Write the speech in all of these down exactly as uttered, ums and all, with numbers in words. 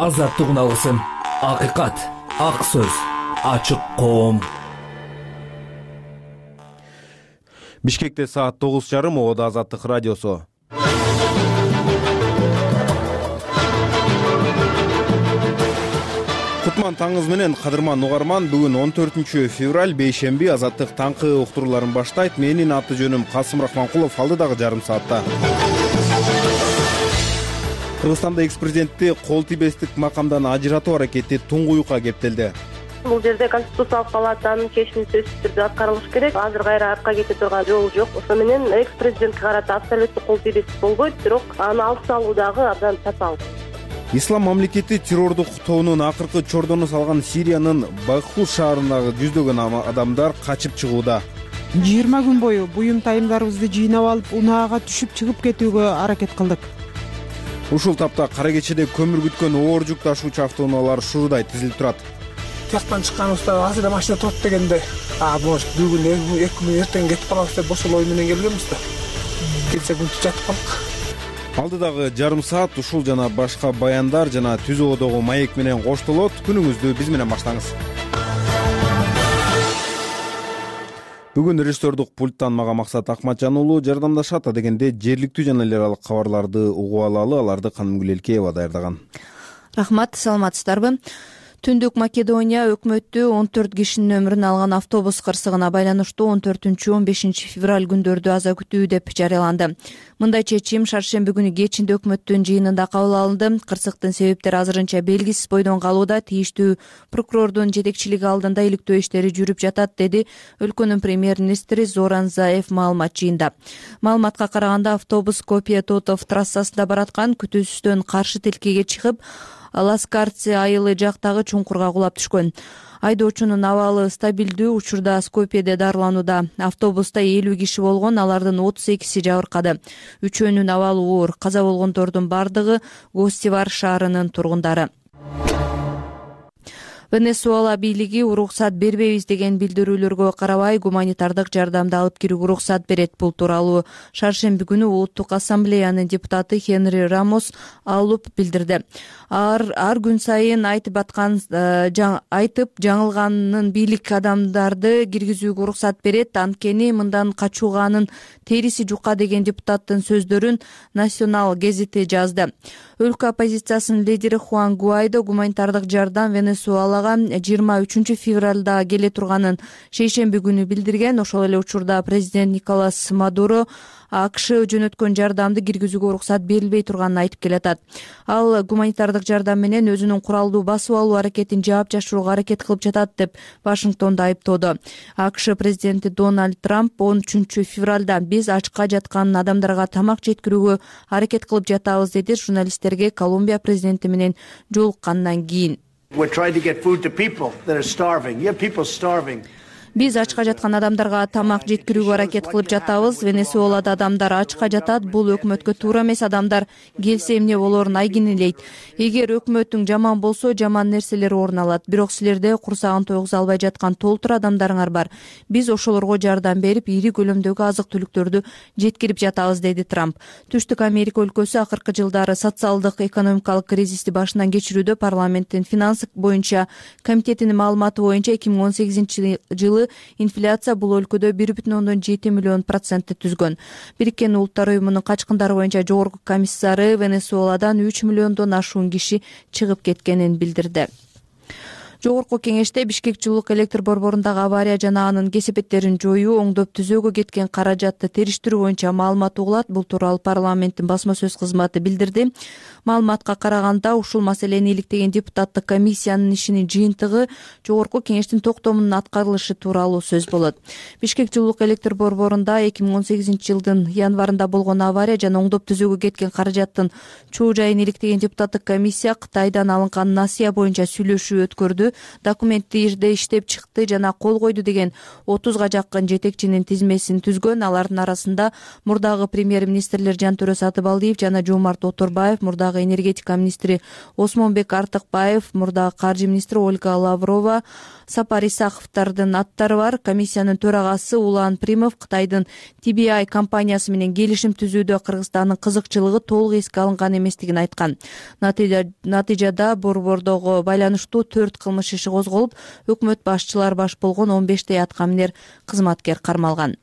азаттык алгысым, акыйкат, ак сөз, ачык коом. Бишкекте саат тогуз жарым, Ободо Азаттык радиосу. Кутман таңыңыз менен, кадырман угарман. Бүгүн он төртүнчү февраль, бейшемби. Азаттык таңкы уктурууларын баштайт. Менин аты жөнүм Касым Рахманкулов. Алдыдагы жарым саатта Кыргызстанда экс-президентти кол тийбестик макамдан ажыратуу аракети туңгуюкка кептелди. Бул жерде Конституциялык палатанын чечими сөзсүз түрдө аткарылыш керек. Азыр кайра артка кете турган жол жок. Ошо менен экс-президентке карата абсолюттук кол тийбестик болбойт, бирок аны алып салуу дагы абдан татаал. Ислам мамлекети террордук тоонун акыркы чордону салган Сириянын Баху шаарындагы жүздөгөн адамдар качып чыгууда. жыйырма күн бою буюм тайымдарыбызды жыйнап алып, унаага түшүп чыгып кетүүгө аракет кылдык. Ушул тапта кара кечеде көмүр күткөн оор жүк ташуучу автоунаалар шуудай тизилип турат. Тияктан чыкканыбызда азыр машина турат дегенде, а может бүгүн эки күн эртең кетип калабыз деп ошол ой менен келгенбиз да. Келсе күн жатып калдык. Алдыдагы жарым саат ушул жана башка баяндар жана Түз Ободогу маек менен коштолот. Күнүңүздү биз менен баштаңыз. Бүгүн режиссердук пульттан мага Максат Акматжан уулу жардамдашат. Дегенде жергиликтүү жана эл аралык кабарларды угуп алалы. Аларды Канымгүл Элкеева даярдаган. Рахмат, саламатсыздарбы? Түндүк Македония өкмөтү он төрт кишинин өмүрүн алган автобус кырсыгына байланыштуу он төртүнчү он бешинчи февраль күндөрдү аза күтүү деп жарыяланды. Мындай чечим шаршемби күнү кечинде өкмөттүн жыйынында кабыл алынды. Кырсыктын себептери азырынча белгисиз бойдон калууда. Тийиштүү прокурордун жетекчилиги алдында иликтөө иштери жүрүп жатат, деди өлкөнүн премьер-министри Зоран Заев маалымат жыйында. Маалыматка караганда автобус Скопье-Тотов трассасында бараткан, күтүүсүздөн каршы тилкеге чыгып, Ласкарцы айылы жактагы чуңкурга кулап түшкөн. Айдоочунун абалы стабилдүү, учурда Скопьеде дарыланууда. Автобуста элүү киши болгон, алардын отуз экиси жабыркады. Үчөөнүн абалы оор. Каза болгондордун бардыгы Гостивар шаарынын тургундары. Венесуэла бийлиги уруксат бербейбиз деген билдирүүлөргө карабай гуманитардык жардамды алып кирүүгө уруксат берет. Бул тууралуу шаршемби күнү Улуттук ассамблеянын депутаты Хенри Рамос алып билдирди. Ар, ар күн сайын айтып аткан жан, айтып жаңылганын бийлик адамдарды киргизүүгө уруксат берет. Анткени мындан качууганын териси жука деген депутаттын сөздөрүн Национал гезити жазды. Өлкө оппозициясынын лидери Хуан Гуайдо гуманитардык жардам Венесуэлага жыйырма үчүнчү февралда келе турганын шейшемби күнү билдирген. Ошол эле учурда президент Николас Мадуро АКШ жөнөткөн жардамды киргизүүгө уруксат берилбей турганын айтып келатат. Ал гуманитардык жардам менен өзүнүн куралдуу басып алуу аракетин жаап жашырууга аракет кылып жатат деп Вашингтонду айыптоодо. АКШ президенти Дональд Трамп он үчүнчү февралда биз ачка жаткан адамдарга тамак жеткирүүгө аракет кылып жатабыз, деди журналисттерге Колумбия президенти менен жолуккандан кийин. Биз ачка жаткан адамдарга тамак жеткирүүгө аракет кылып жатабыз. Венесуэлада адамдар ачка жатат. Бул өкмөткө туура эмес. Адамдар келсе эмне болорун айгин элейт. Эгер өкмөтүң жаман болсо, жаман нерселер орун алат. Бирок силерде курсагын тойгуза албай жаткан толтур адамдарыңар бар. Биз ошолорго жардам берип, ири көлөмдөгү азык-түлүктөрдү жеткирип жатабыз, деди Трамп. Түштүк Америка өлкөсү акыркы жылдары социалдык экономикалык кризисти башынан кечирүүдө. Парламенттин финансы боюнча комитетинин маалыматы боюнча эки миң он сегизинчи жылы инфляция бул өлкөдө бир бүтүн ондон жети миллион процентти түзгөн. Бириккен Улуттар уюмунун качкындары боюнча жогорку комиссары Венесуэладан үч миллиондон ашуун киши чыгып кеткенин билдирди. Жогорку кеңеште Бишкек жылуулук электр борборундагы авария жана анын кесепеттерин жоюу, оңдоп түзөөгө кеткен каражатты териштирүү боюнча маалымат угулат. Бул тууралуу парламенттин басма сөз кызматы билдирди. Маалыматка караганда, ушул маселени иликтеген депутаттык комиссиянын ишинин жыйынтыгы жогорку кеңештин токтомунун аткарылышы тууралуу сөз болот. Бишкек жылуулук электр борборунда эки миң он сегизинчи жылдын январында болгон авария жана оңдоп түзөөгө кеткен каражаттын чоо жайын иликтеген депутаттык комиссия Кытайдан алынган насыя боюнча сүйлөшүү өткөрдү. документти иштеп чыкты жана кол койду деген отузга жакын жетекчинин тизмесин түзгөн. Алардын арасында мурдагы премьер-министрлер Жантөрө Сатыбалдиев жана Жомарт Оторбаев, мурдагы энергетика министри Осмонбек Артыкбаев, мурдагы каржы министри Ольга Лаврова, Сапар Исаховдордун аттары бар. Комиссиянын төрагасы Улан Примов Кытайдын Ти Би Ай компаниясы менен келишим түзүүдө Кыргызстандын кызыкчылыгы толук эске алынган эместигин айткан. Натыйжада борбордогу байланыштуу төрт кылмыш иши козголуп, өкмөт башчылары баш болгон он бештей аткаминер кызматкер кармалган.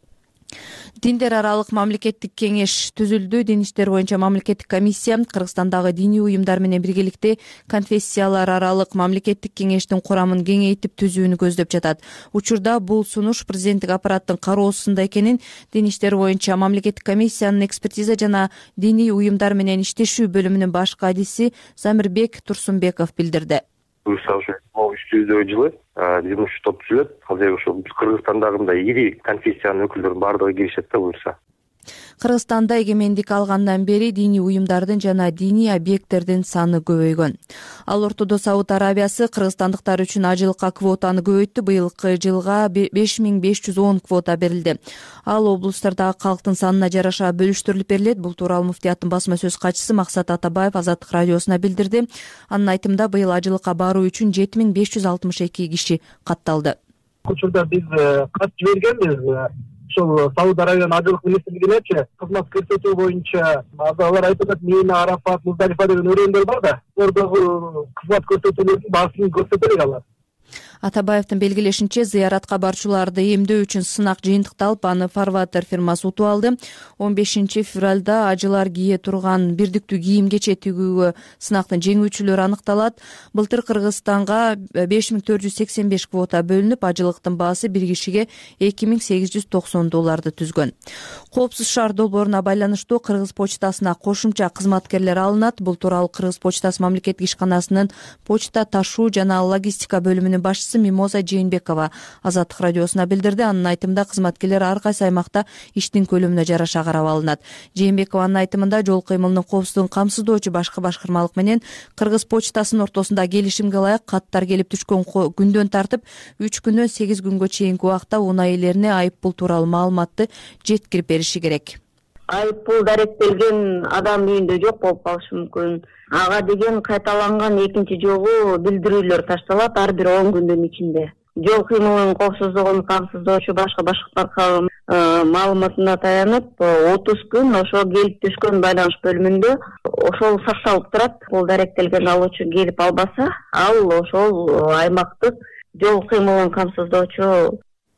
Диндер аралык мамлекеттик кеңеш түзүлдү. Дин иштери боюнча мамлекеттик комиссия Кыргызстандагы диний уюмдар менен биргеликте конфессиялар аралык мамлекеттик кеңештин курамын кеңейтип түзүүнү көздөп жатат. Учурда бул сунуш президенттик аппараттын кароосунда экенин Дин иштери боюнча мамлекеттик комиссиянын экспертиза жана диний уюмдар менен иштешүү бөлүмүнүн баш кадиси Замирбек Турсунбеков билдирди. Буюрса ошо үч жүздөй жылы жумушчу топ түзүлөт. Азыр ошо Кыргызстандагы мындай ири конфессиянын өкүлдөрүнүн баардыгы киришет да буюрса. Кыргызстанда эгемендик алгандан бери диний уюмдардын жана диний объекттердин саны көбөйгөн. Ал ортодо Сауд Арабиясы кыргызстандыктар үчүн ажылыкка квотаны көбөйттү. Быйылкы жылга беш миң беш жүз он квота берилди. Ал облустардагы калктын санына жараша бөлүштүрүлүп берилет. Бул тууралуу муфтияттын басма сөз катчысы Максат Атабаев Азаттык радиосуна билдирди. Анын айтымында быйыл ажылыкка баруу үчүн жети миң беш жүз алтымыш эки киши катталды. Учурда биз кат жибергенбиз. Ошол Сауд Арабиянын ажылык министрлигинечи кызмат көрсөтүү боюнча алар айтып атат, Мина, Арафат, Муздалифа деген өрөөөндөр бар да, ордогу кызмат көрсөтүүлөрдүн баасын көрсөтө элек алар. Атабаевдин белгилешинче, зыяратка барчуларды эмдөө үчүн сынак жыйынтыкталып, аны Фарватер фирмасы утуп алды. он бешинчи февралда ажылар кие турган бирдиктүү кийим кече тигүүгө сынактын жеңүүчүлөрү аныкталат. Былтыр Кыргызстанга беш миң төрт жүз сексен беш квота бөлүнүп, ажылыктын баасы бир кишиге эки миң сегиз жүз токсон долларды түзгөн. Коопсуз шаар долбооруна байланыштуу Кыргыз почтасына кошумча кызматкерлер алынат. Бул тууралуу Кыргыз почтасы мамлекеттик ишканасынын почта ташуу жана логистика бөлүмүнүн башчысы Мимоза Жээнбекова Азаттык радиосуна билдирди. Анын айтымында кызматкерлер ар кайсы аймакта иштин көлөмүнө жараша карап алынат. Жээнбекованын айтымында жол кыймылынын коопсуздугун камсыздоочу башкы башкармалык менен Кыргыз почтасынын ортосунда келишимге ылайык каттар келип түшкөн күндөн тартып үч күнөн сегиз күнгө чейинки убакта унаа ээлерине айыппул тууралуу маалыматты жеткирип бериши керек. Айыппул даректелген адам үйүндө жок болуп калышы мүмкүн. Ага деген кайталанган экинчи жолу билдирүүлөр ташталат ар бир он күндүн ичинде. Жол кыймылынын коопсуздугун камсыздоочу башкы башкармалык маалыматына таянып отуз күн ошо келип түшкөн байланыш бөлүмүндө ошол сакталып турат. Бул даректелген алуучу келип албаса, ал ошол аймактык жол кыймылын камсыздоочу.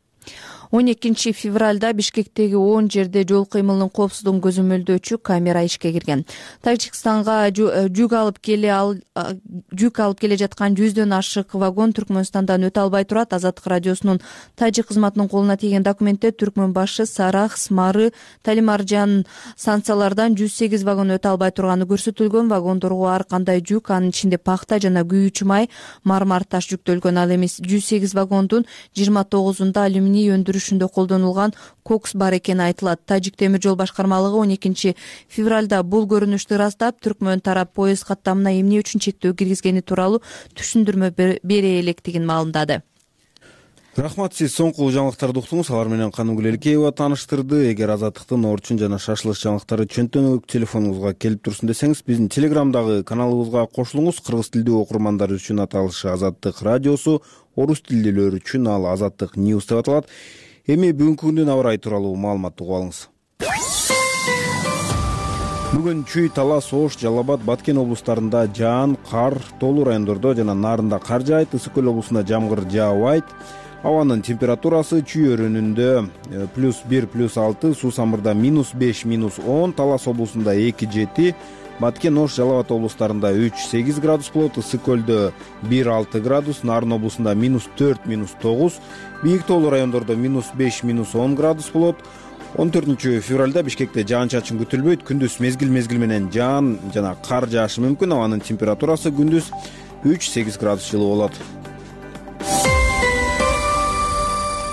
он экинчи февралда Бишкектеги он жерде жол кыймылынын коопсуздугун көзөмөлдөөчү камера ишке кирген. Тажикстанга жүк алып келе ал жүк алып келе жаткан жүздөн ашык вагон Түркмөнстандан өтө албай турат. Азаттык радиосунун тажик кызматынын колуна тийген документте Түркмөн башы Сарах, Смары, Талимаржан станциялардан жүз сегиз вагон өтө албай турганы көрсөтүлгөн. Вагондорго ар кандай жүк, анын ичинде пахта жана күйүүчү май, мармар таш жүктөлгөн. Ал эми жүз сегиз вагондун жыйырма тогузунда алюминий өндүрүшүндө колдонулган кокс бар экени айтылат. Тажик темир жол башкармалыгы он экинчи февралда бул көрүнүштү ырастап, Түркмөн тарап поезд каттамына эмне үчүн чектөө киргизгени тууралуу түшүндүрмө бере электигин маалымдады. Рахмат, сиз соңку жаңылыктарды уктуңуз. Алар менен Канымгүл Элкеева тааныштырды. Эгер Азаттыктын орчун жана шашылыш жаңылыктары чөнтөнөк телефонуңузга келип турсун десеңиз, биздин Телеграмдагы каналыбызга кошулуңуз. Кыргыз тилдүү окурмандар үчүн аталышы Азаттык радиосу, орус тилдүүлөр үчүн ал Азаттык News деп аталат. Эми бүгүнкү күндүн аба ырайы тууралуу маалыматты угуп алыңыз. Бүгүн Чүй, Талас, Ош, Жалал Абад, Баткен облустарында жаан, кар, тоолуу райондордо жана Нарында кар жаайт. Ысык көл облусунда жамгыр жаабайт. Абанын температурасы Чүй өрөөнүндө плюс бир, плюс алты, Суу Самырда минус беш, минус он, Талас облусунда эки, жети, Баткен, Ош, Жалал Абад облустарында үч, сегиз градус болот, Ысык көлдө бир, алты градус, Нарын облусунда минус төрт, минус тогуз, бийик тоолуу райондордо минус беш, минус он градус болот. он төртүнчү февралда Бишкекте жаан-чачын күтүлбөйт. Күндүз мезгил-мезгил менен жаан жана кар жаашы мүмкүн. Абанын температурасы күндүз үч, сегиз градус жылы болот.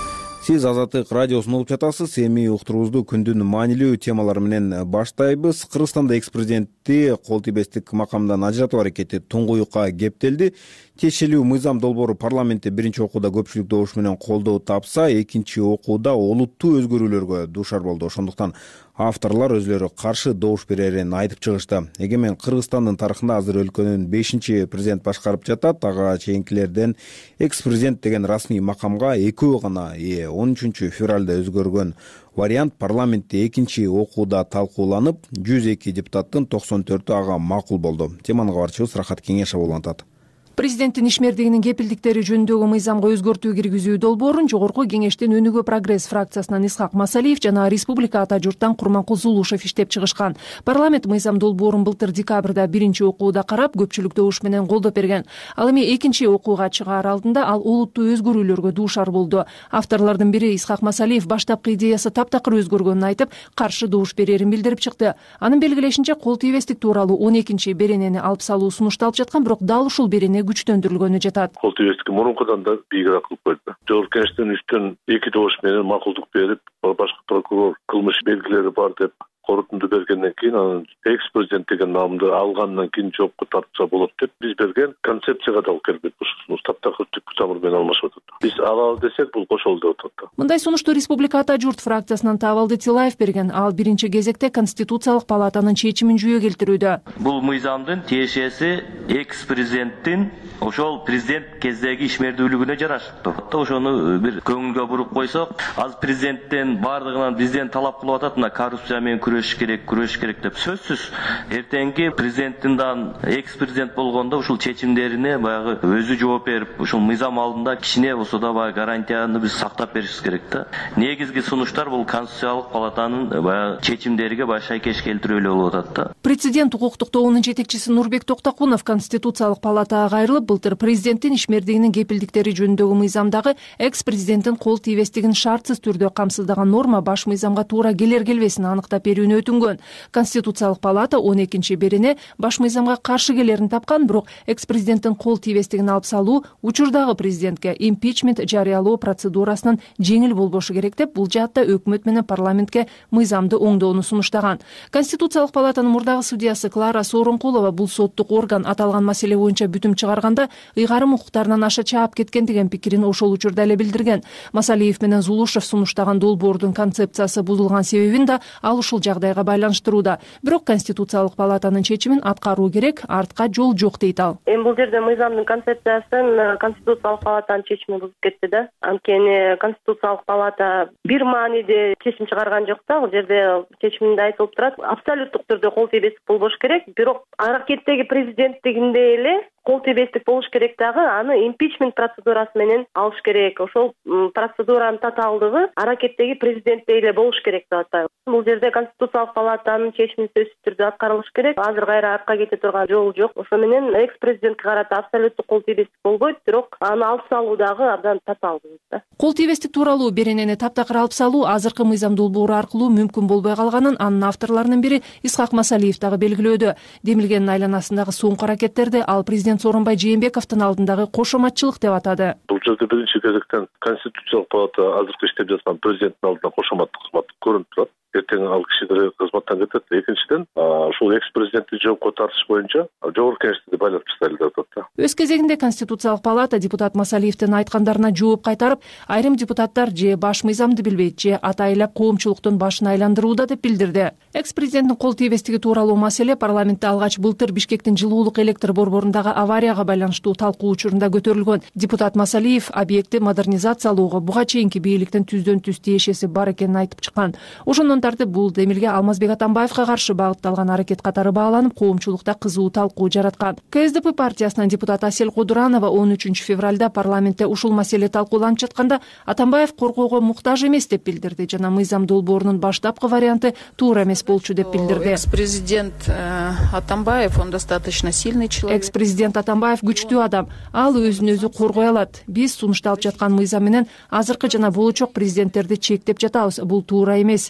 Сиз Азаттык радиосун угуп жатасыз. Эми уктуруубузду күндүн маанилүү темалары менен баштайбыз. Кыргызстанда экс-президентти кол тийбестик макамдан ажыратуу аракети туңгуюкка кептелди. Тиешелүү мыйзам долбоору парламентте биринчи окууда көпчүлүк добуш менен колдоо тапса, экинчи окууда олуттуу өзгөрүүлөргө дуушар болду. Ошондуктан авторлор өзлөрү каршы добуш берерин айтып чыгышты. Эгемен Кыргызстандын тарыхында азыр өлкөнүн бешинчи президент башкарып жатат. Ага чейинкилерден экс-президент деген расмий макамга экөө гана ээ. он үчүнчү февралда өзгөргөн вариант парламентте экинчи окууда талкууланып, жүз эки депутаттын токсон төртү ага макул болду. Теманы кабарчыбыз Рахат Кеңешов улантат. Президенттин ишмердигинин кепилдиктери жөнүндөгү мыйзамга өзгөртүү киргизүү долбоорун Жогорку Кеңештин Өнүгүү прогресс фракциясынан Исхак Масалиев жана Республика ата журттан Курманкул Зулушев иштеп чыгышкан. Парламент мыйзам долбоорун былтыр декабрда биринчи окууда карап, көпчүлүк добуш менен колдоп берген. Ал эми экинчи окууга чыгаар алдында ал олуттуу өзгөрүүлөргө дуушар болду. Авторлордун бири Исхак Масалиев баштапкы идеясы таптакыр өзгөргөнүн айтып, каршы добуш берерин билдирип чыкты. Анын белгилешинче, кол тийбестик тууралуу он экинчи беренени алып салуу сунушталып жаткан, бирок дал ушул берене күчтөндүрүлгөнү жатат. Кол тийбестикти мурункудан да бийигирээк кылып койду. Жогорку Кеңештин үстүн эки добуш менен макулдук берип, башкы прокурор кылмыш белгилери бар деп корутунду бергенден кийин анан экс-президент деген наамды алгандан кийин жоопко тартса болот деп биз берген концепцияга да алып келбейт. Ушул таптакыр түпкү тамыр менен алмашып атат. Биз алалы десек бул кошолду деп атат. Мындай сунушту Республика ата журт фракциясынан Табалды Тилаев берген. Ал биринчи кезекте Конституциялык палатанын чечимин жүйө келтирүүдө. Бул мыйзамдын тиешеси экс-президенттин ошол президент кездеги ишмердүүлүгүнө жараштуу. Ошону бир көңүлгө буруп койсок, азыр президенттен бардыгынан бизден талап кылып атат, мына коррупция менен күрөшүш керек, күрөшүш керек деп. Сөзсүз эртеңки президенттин экс-президент болгондо ушул чечимдерине баягы өзү жооп берип, ушул мыйзам алдында кичине болсо да баягы гарантияны биз сактап беришибиз керек да. Негизги сунуштар бул Конституциялык палатанын баягы чечимдериге баягы шайкеш келтирүү эле болуп атат да. Президент укуктук тобунун жетекчиси Нурбек Токтокунов Конституциялык палатага кайрылып, былтыр президенттин ишмердигинин кепилдиктери жөнүндөгү мыйзамдагы экс-президенттин кол тийбестигин шартсыз түрдө камсыздаган норма баш мыйзамга туура келер келбесин аныктап берүүнү өтүнгөн. Конституциялык палата он экинчи берене баш мыйзамга каршы келерин тапкан, бирок экс-президенттин кол тийбестигин алып салуу учурдагы президентке импичмент жарыялоо процедурасынын жеңил болбошу керек деп, бул жаатта өкмөт менен парламентке мыйзамды оңдоону сунуштаган. Конституциялык палатанын мурдагы судьясы Клара Сооронкулова бул соттук орган аталган маселе боюнча бүтүм чыгарганда ыйгарым укуктарынан аша чаап кеткен деген пикирин ошол учурда эле билдирген. Масалиев менен Зулушев сунуштаган долбоордун концепциясы бузулган себебин да ал ушул жагдайга байланыштырууда. Бирок Конституциялык палатанын чечимин аткаруу керек, артка жол жок дейт ал. Эми бул жерде мыйзамдын концепциясын Конституциялык палатанын чечими бузуп кетти да. Анткени Конституциялык палата бир мааниде чечим чыгарган жок да. Бул жерде чечиминде айтылып турат, абсолюттук түрдө кол тийбестик болбош керек, бирок аракеттеги президенттигинде эле кол тийбестик болуш керек дагы, аны импичмент процедурасы менен алыш керек. Ошол процедуранын татаалдыгы аракеттеги президентте эле болуш керек деп атайбыз. Бул жерде Конституциялык палатанын чечими сөзсүз түрдө аткарылыш керек. Азыр кайра артка кете турган жол жок. Ошо менен экс-президентке карата абсолюттук кол тийбестик болбойт, бирок аны алып салуу дагы абдан татаалдуу да. Кол тийбестик тууралуу беренени таптакыр алып салуу азыркы мыйзам долбоору аркылуу мүмкүн болбой калганын анын авторлорунун бири Исхак Масалиев дагы белгилөөдө. Демилгендин айланасындагы соңку аракеттерди ал президент Сооронбай Жээнбековдун алдындагы кошоматчылык деп атады. Бул жерде биринчи кезектен Конституциялык палата азыркы иштеп жаткан президенттин алдында кошоматтык кызмат көрүнүп турат. Эртең ал киши кызматтан кетет. Экинчиден, ушул экс-президентти жоопко тартыш боюнча Жогорку Кеңешти байлап тастайлы деп атат. Өз кезегинде Конституциялык палата депутат Масалиевдин айткандарына жооп кайтарып, айрым депутаттар же баш мыйзамды билбейт, же атайлап коомчулуктун башын айландырууда деп билдирди. Экс-президенттин кол тийбестиги тууралуу маселе парламентте алгач былтыр Бишкектин жылуулук электр борборундагы аварияга байланыштуу талкуу учурунда көтөрүлгөн. Депутат Масалиев объектти модернизациялоого буга чейинки бийликтин түздөн түз тиешеси бар экенин айтып чыккан. Ошондон тартып бул демилге Алмазбек Атамбаевга каршы багытталган аракет катары бааланып, коомчулукта кызуу талкуу жараткан. КСДП партиясынын депутаты Асель Кудуранова он үчүнчү февралда парламентте ушул маселе талкууланып жатканда Атамбаев коргоого муктаж эмес деп билдирди жана мыйзам долбоорунун баштапкы варианты туура эмес болчу деп билдирди. Экс-президент Атамбаев, он достаточно сильный человек. Экс-президент Атамбаев күчтүү адам. Ал өзүн өзү коргой алат. Биз сунушталып жаткан мыйзам менен азыркы жана болочок президенттерди чектеп жатабыз. Бул туура эмес, деди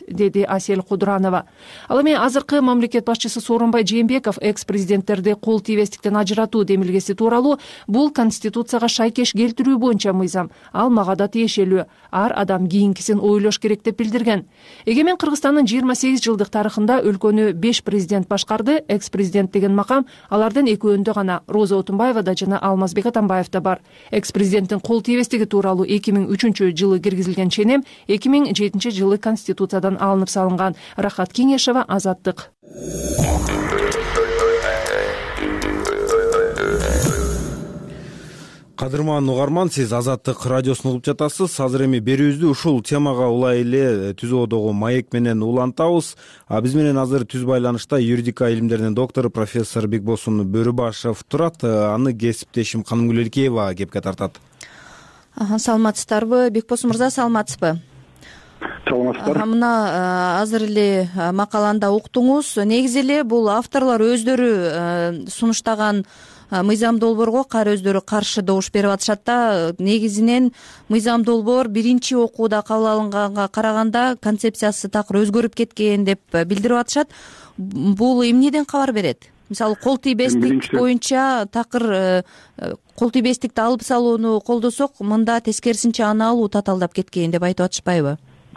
деди Асель Кудранова. Ал эми азыркы мамлекет башчысы Сооронбай Жээнбеков экс президенттерди кол тийбестиктен ажыратуу демилгеси тууралуу бул конституцияга шайкеш келтирүү боюнча мыйзам, ал мага да тиешелүү. Ар адам кийинкисин ойлош керек деп билдирген. Эгемен Кыргызстандын жыйырма сегиз жылдык тарыхында өлкөнү беш президент башкарды. Экс президент деген макам алардын экөөндө гана Роза Отунбаевада жана Алмазбек Атамбаевда бар. Экс президенттин кол тийбестиги тууралуу эки миң үчүнчү жылы киргизилген ченем эки миң жетинчи жылы конституциядан алынып салынган. Рахат Кеңешева, Азаттык. Кадырман угарман, сиз Азаттык радиосун угуп жатасыз. Азыр эми берүүбүздү ушул темага улай эле түз абадагы маек менен улантабыз. Биз менен азыр түз байланышта юридика илимдеринин доктору профессор Бекбосун Бөрүбашев турат. Аны кесиптешим Канымгүл Эркеева кепке тартат. Саламатсыздарбы? Бекбосун мырза, саламатсызбы? Саламатсыздар. Мына азыр эле макаланда уктуңуз. Негизи эле бул авторлор өздөрү сунуштаган мыйзам долбоорго кайра өздөрү каршы добуш берип атышат да. Негизинен мыйзам долбоор биринчи окууда кабыл алынганга караганда концепциясы такыр өзгөрүп кеткен деп билдирип атышат. Бул эмнеден кабар берет? Мисалы, кол тийбестик боюнча такыр кол тийбестикти алып салууну колдосок, мында тескерисинче аны алуу татаалдап кеткен деп айтып атышпайбы?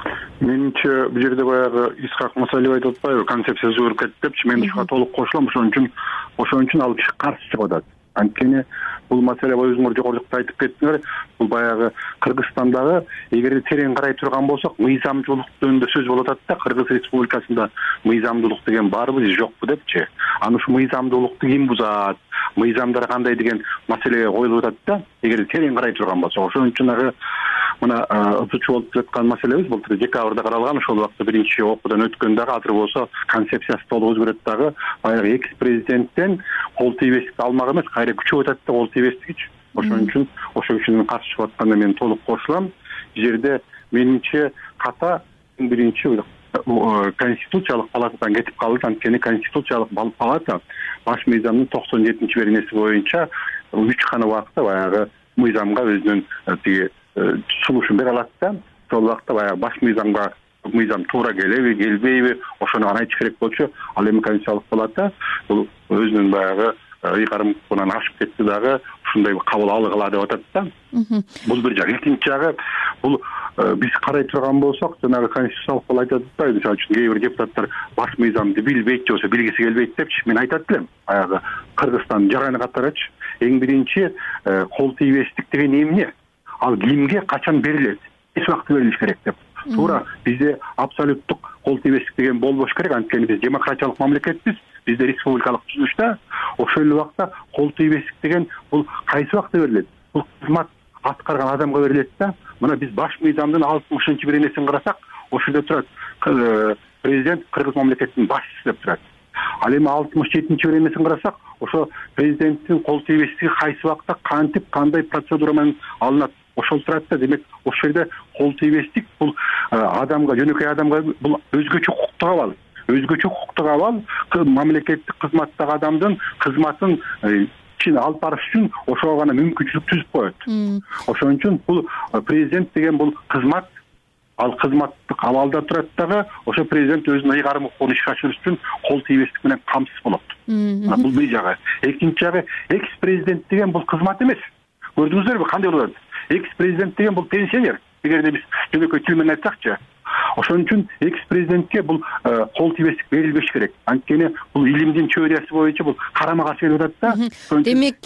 Менимче бул жерде баягы Исхак Масалиев айтып атпайбы, концепция өзгөрүп кетти депчи. Мен ушуга толук кошулам. Ошон үчүн ошон үчүн ал киши каршы чыгып атат. Анткени бул маселе өзүңөр жогорулукта айтып кеттиңер, бул баягы Кыргызстандагы эгерде терең карай турган болсок, мыйзамдуулук жөнүндө сөз болуп атат да. Кыргыз Республикасында мыйзамдуулук деген барбы, жокпу депчи. Аны ушу мыйзамдуулукту ким бузат, мыйзамдар кандай деген маселеге коюлуп атат да. Эгерде терең карай турган болсок, ошон үчүн ага мына ызычуу болуп жаткан маселебиз былтыр декабрда каралган. Ошол убакта биринчи окуудан өткөн дагы азыр болсо концепциясы толук өзгөрөт дагы. Баягы экс президенттен кол тийбестикти алмак эмес, кайра күчөп атат да кол тийбестигичи. Ошон үчүн ошол кишинин каршы чыгып атканына мен толук кошулам. Бул жерде менимче ката биринчи конституциялык палатадан кетип калды. Анткени конституциялык палата баш мыйзамдын токсон жетинчи беренеси боюнча үч гана убакта баягы мыйзамга өзүнүн тиги сунушун бере алат да. Сол убакта баягы баш мыйзамга мыйзам туура келеби, келбейби, ошону гана айтыш керек болчу. Ал эми конституциялык палата бул өзүнүн баягы ыйгарымынан ашып кетти дагы, ушундай кабыл алгыла деп атат да. Бул бир жак. Экинчи жагы бул биз карай турган болсок, жанагы конституциялык палата айтат, мисалы үчүн кээ бир депутаттар баш мыйзамды билбейт, жоксо билгиси келбейт депчи. Мен айтат элем, баягы Кыргызстандын жараны катарачы эң биринчи кол тийбестик деген эмне? Ал кимге качан берилет? Эч убакта берилиш керек деп. Туура бизде абсолюттук кол тийбестик деген болбош керек. Анткени биз демократиялык мамлекетпиз. Бизде республикалык түзүлүштө ошол эле убакта кол тийбестик деген бул кайсы убакта берилет? Бул кызмат аткарган адамга берилет да. Мына биз баш мыйзамдын алтымышынчы беренесин карасак, ошол жерде турат президент Кыргыз мамлекетинин башчысы деп турат. Ал эми алтымыш жетинчи беренесин карасак, ошо президенттин кол тийбестиги кайсы убакта кантип, кандай процедура менен алынат, ошол турат да. Демек ошол жерде кол тийбестик бул адамга, жөнөкөй адамга бул өзгөчө укуктук абал. Өзгөчө укуктук абал мамлекеттик кызматтагы адамдын кызматын ичин алып барыш үчүн ошого гана мүмкүнчүлүк түзүп коет. Ошон үчүн бул президент деген бул кызмат, ал кызматтык абалда турат дагы, ошо президент өзүнүн ыйгарымын ишке ашырыш үчүн кол тийбестик менен камсыз болот. Бул бир жагы. Экинчи жагы, экс президент деген бул кызмат эмес. Көрдүңүздөрбү кандай болот? Экс президент деген бул пенсионер. Эгерде биз жөнөкөй тил менен айтсакчы. Ошон үчүн экс президентке бул кол тийбестик берилбеш керек. Анткени бул илимдин теориясы боюнча бул карама каршы келип атат да. Демек,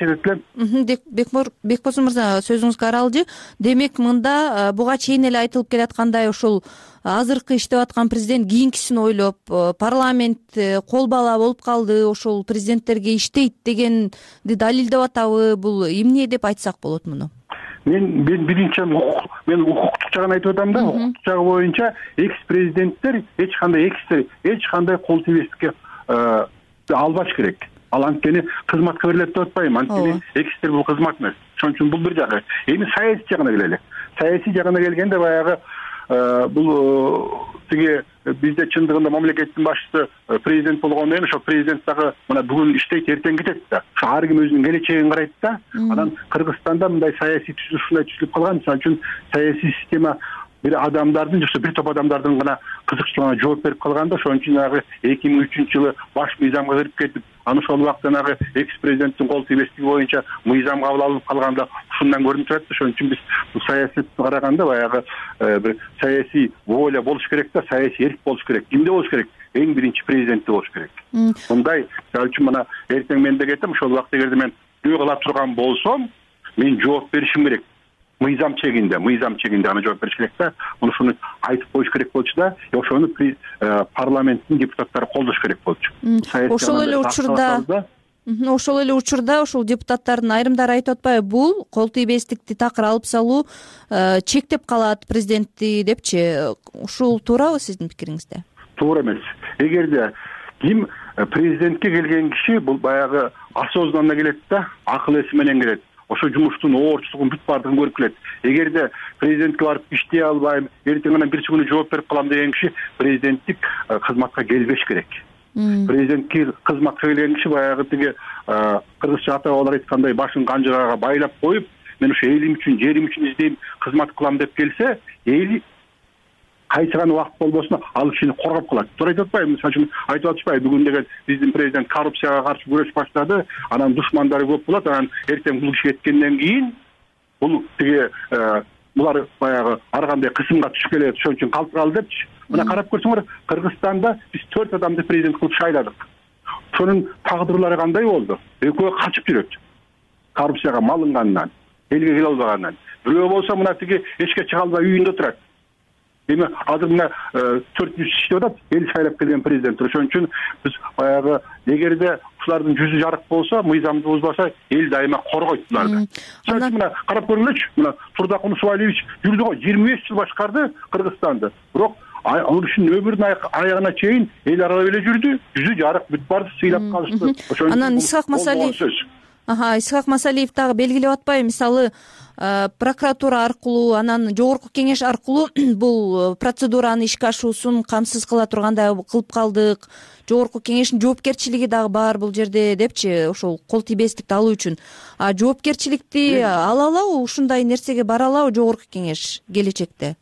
Бекбосун мырза, сөзүңүзгө аралжы. Демек, мында буга чейин эле айтылып келаткандай ушул азыркы иштеп аткан президент кийинкисин ойлоп, парламент кол бала болуп калды, ошол президенттерге иштейт дегенди далилдеп атабы? Бул эмне деп айтсак болот муну? Мен биринчи мен укуктук жагын айтып атам да. Укуктук жагы боюнча экс президенттер эч кандай экстер эч кандай кол тийбестикке албаш керек. Ал анткени кызматка берилет деп атпайм. Анткени экстер бул кызмат эмес. Ошон үчүн бул бир жагы. Эми саясий жагына келели. Саясий жагына келгенде баягы бул тиги бизде чындыгында мамлекеттин башчысы президент болгондон кийин ошо президент дагы мына бүгүн иштейт, эртең кетет да. Ошо ар ким өзүнүн келечегин карайт да. Анан Кыргызстанда мындай саясий түзүлүш ушундай түзүлүп калган. Мисалы үчүн саясий система бир адамдардын же бир топ адамдардын гана кызыкчылыгына жооп берип калганда, ошон үчүн агы эки миң үчүнчү жылы баш мыйзамга кирип кетип, аны ошол убактанагы экс президенттин кол тийбестиги боюнча мыйзам кабыл алынып калганда ушундан көрүнүп турат. Ошон үчүн биз бул саясатты караганда баягы бир саясий воля болуш керек да, саясий эрк болуш керек. Кимде болуш керек? Эң биринчи президентте болуш керек. Мындай, мисалы үчүн мына эртең мен да кетем, ошол убакта эгерде мен үй кыла турган болсом, мен жооп беришим керек. Мыйзам чегинде, мыйзам чегинде аны жооп бериш керек да. Ушуну айтып коюш керек болчу да, ошону парламенттин депутаттары колдош керек болчу. Ошол эле учурда Ошол эле учурда ошол депутаттардын айрымдары айтып атпайбы, бул кол тийбестикти такыр алып салуу чектеп калат президентти депчи. Ушул туурабы сиздин пикириңизде? Туура эмес. Эгерде ким президентке келген киши бул баягы осознанно келет да, акыл эси менен келет. Ошо жумуштун оорчулугун бүт бардыгын көрүп келет. Эгерде президентке барып иштей албайм, эртең менен бир күнү жооп берип калам деген киши президенттик кызматка келбеш керек. Президентке кызматка келген киши баягы тиги кыргызча ата бабалар айткандай башын канжырага байлап коюп, мен ошо элим үчүн, жерим үчүн издейм, кызмат кылам деп келсе, эл кайсыган убакыт болбосун ал кишини коргоп калат. Туура айтып атпайбы? Мисалы үчүн айтып атышпайбы, бүгүн деген биздин президент коррупцияга каршы күрөш баштады, анан душмандары көп болот, анан эртең бул киши кеткенден кийин бул тиги булар баягы ар кандай кысымга түшүп келет, ошон үчүн калтыралы депчи. Мына карап көрсөңөр, Кыргызстанда биз төрт адамды президент кылып шайладык. Ошонун тагдырлары кандай болду? Экөө качып жүрөт. Коррупцияга малынгандан, элге келе албагандан. Бирөө болсо мына тиги эчке чыга албай үйүндө турат. Эми азыр мына төрт жүз иштеп атат, эл шайлап келген президент. Ошон үчүн биз баягы эгерде ушулардын жүзү жарык болсо, мыйзамды бузбаса, эл дайыма коргойт буларды. Ошон мына карап көрүңүлөчү, мына Турдак Унусубалиевич жүрдү го, жыйырма беш жыл башкарды Кыргызстанды. Бирок ал кишинин өмүрүнүн аягына чейин эл аралап эле жүрдү, жүзү жарык, бүт барды сыйлап калышты. Ошон үчүн анан Исхак Масалиев Аха, Исхак Масалиев дагы белгилеп атпайбы, мисалы, прокуратура аркылуу, анан жогорку кеңеш аркылуу бул процедураны ишке ашуусун камсыз кыла тургандай кылып калдык. Жогорку кеңештин жоопкерчилиги дагы бар бул жерде депчи, ошол кол тийбестикти алуу үчүн. А жоопкерчиликти ала алабы, ушундай нерсеге бара алабы жогорку кеңеш келечекте?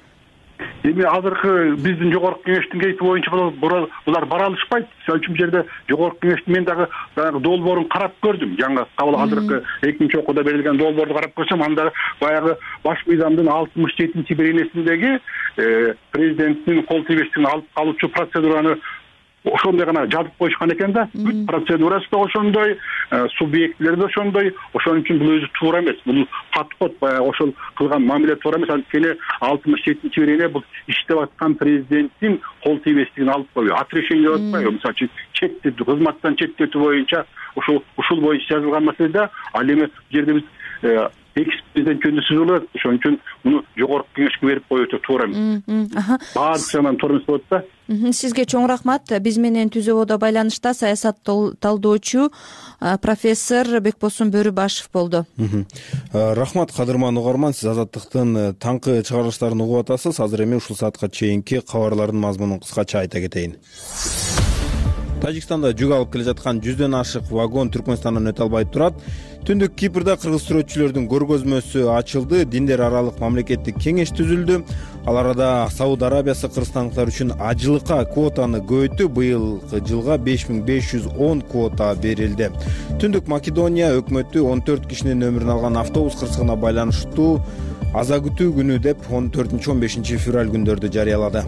Эми азыркы биздин жогорку кеңештин кейпи боюнча булар бара алышпайт. Ошон үчүн жерде жогорку кеңештин мен дагы баягы долбоорун карап көрдүм. Жаңы кабыл азыркы экинчи окууда берилген долбоорду карап көрсөм, анда баягы баш мыйзамдын алтымыш жетинчи беренесиндеги президенттин кол тийбестигин алып калуучу процедураны ошондой гана жазып коюшкан экен да. Бүт процедурасы да ошондой, субъектилери да ошондой. Ошон үчүн бул өзү туура эмес. Бул подход баягы ошол кылган мамиле туура эмес. Анткени алтымыш жетинчи берене бул иштеп аткан президенттин кол тийбестигин алып коюу. Отрешение деп атпайбы? Мисалы үчүн четтетүү, кызматтан четтетүү боюнча ушул ушул боюнча жазылган маселеде, ал эми жерде биз экс президент жөнүндө сөз болот. Ошон үчүн муну жогорку кеңешке берип коюу өтө туура эмес. Баардык жагынан туура эмес болот да. Сизге чоң рахмат. Биз менен түзөбодо байланышта саясат талдоочу профессор Бекбосун Бөрүбашев болду. Рахмат, кадырман угарман. Сиз Азаттыктын таңкы чыгарылыштарын угуп атасыз. Азыр эми ушул саатка чейинки кабарлардын мазмунун кыскача айта кетейин. Тажикстанда жүк алып келе жаткан жүздөн ашык вагон Түркмөнстандан өтө албай турат. Түндүк Кипрда кыргыз сүрөтчүлөрдүн көргөзмөсү ачылды. Диндер аралык мамлекеттик кеңеш түзүлдү. Ал арада Сауд Арабиясы кыргызстандыктар үчүн ажылыкка квотаны көбөйттү. Быйылкы жылга беш миң беш жүз он квота берилди. Түндүк Македония өкмөтү он төрт кишинин өмүрүн алган автобус кырсыгына байланыштуу аза күтүү күнү деп он төртүнчү он бешинчи февраль күндөрдү жарыялады.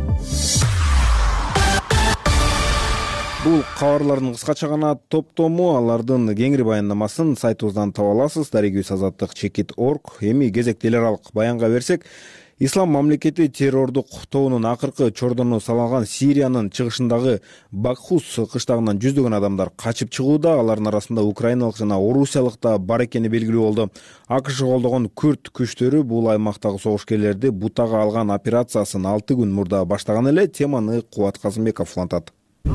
Бул кабарлардын кыскача гана топтому, алардын кеңири баяндамасын сайтыбыздан таба аласыз. Дарегүз азаттык чекит точка орг. Эми кезекти эл аралык баянга берсек, Ислам мамлекети террордук тобунун акыркы чордону салынган Сириянын чыгышындагы Бакхус кыштагынан жүздөгөн адамдар качып чыгууда. Алардын арасында украиналык жана орусиялык да бар экени белгилүү болду. АКШ колдогон күрд күчтөрү бул аймактагы согушкерлерди бутага алган операциясын алты күн мурда баштаган эле. Теманы Кубат Казымбеков улантат.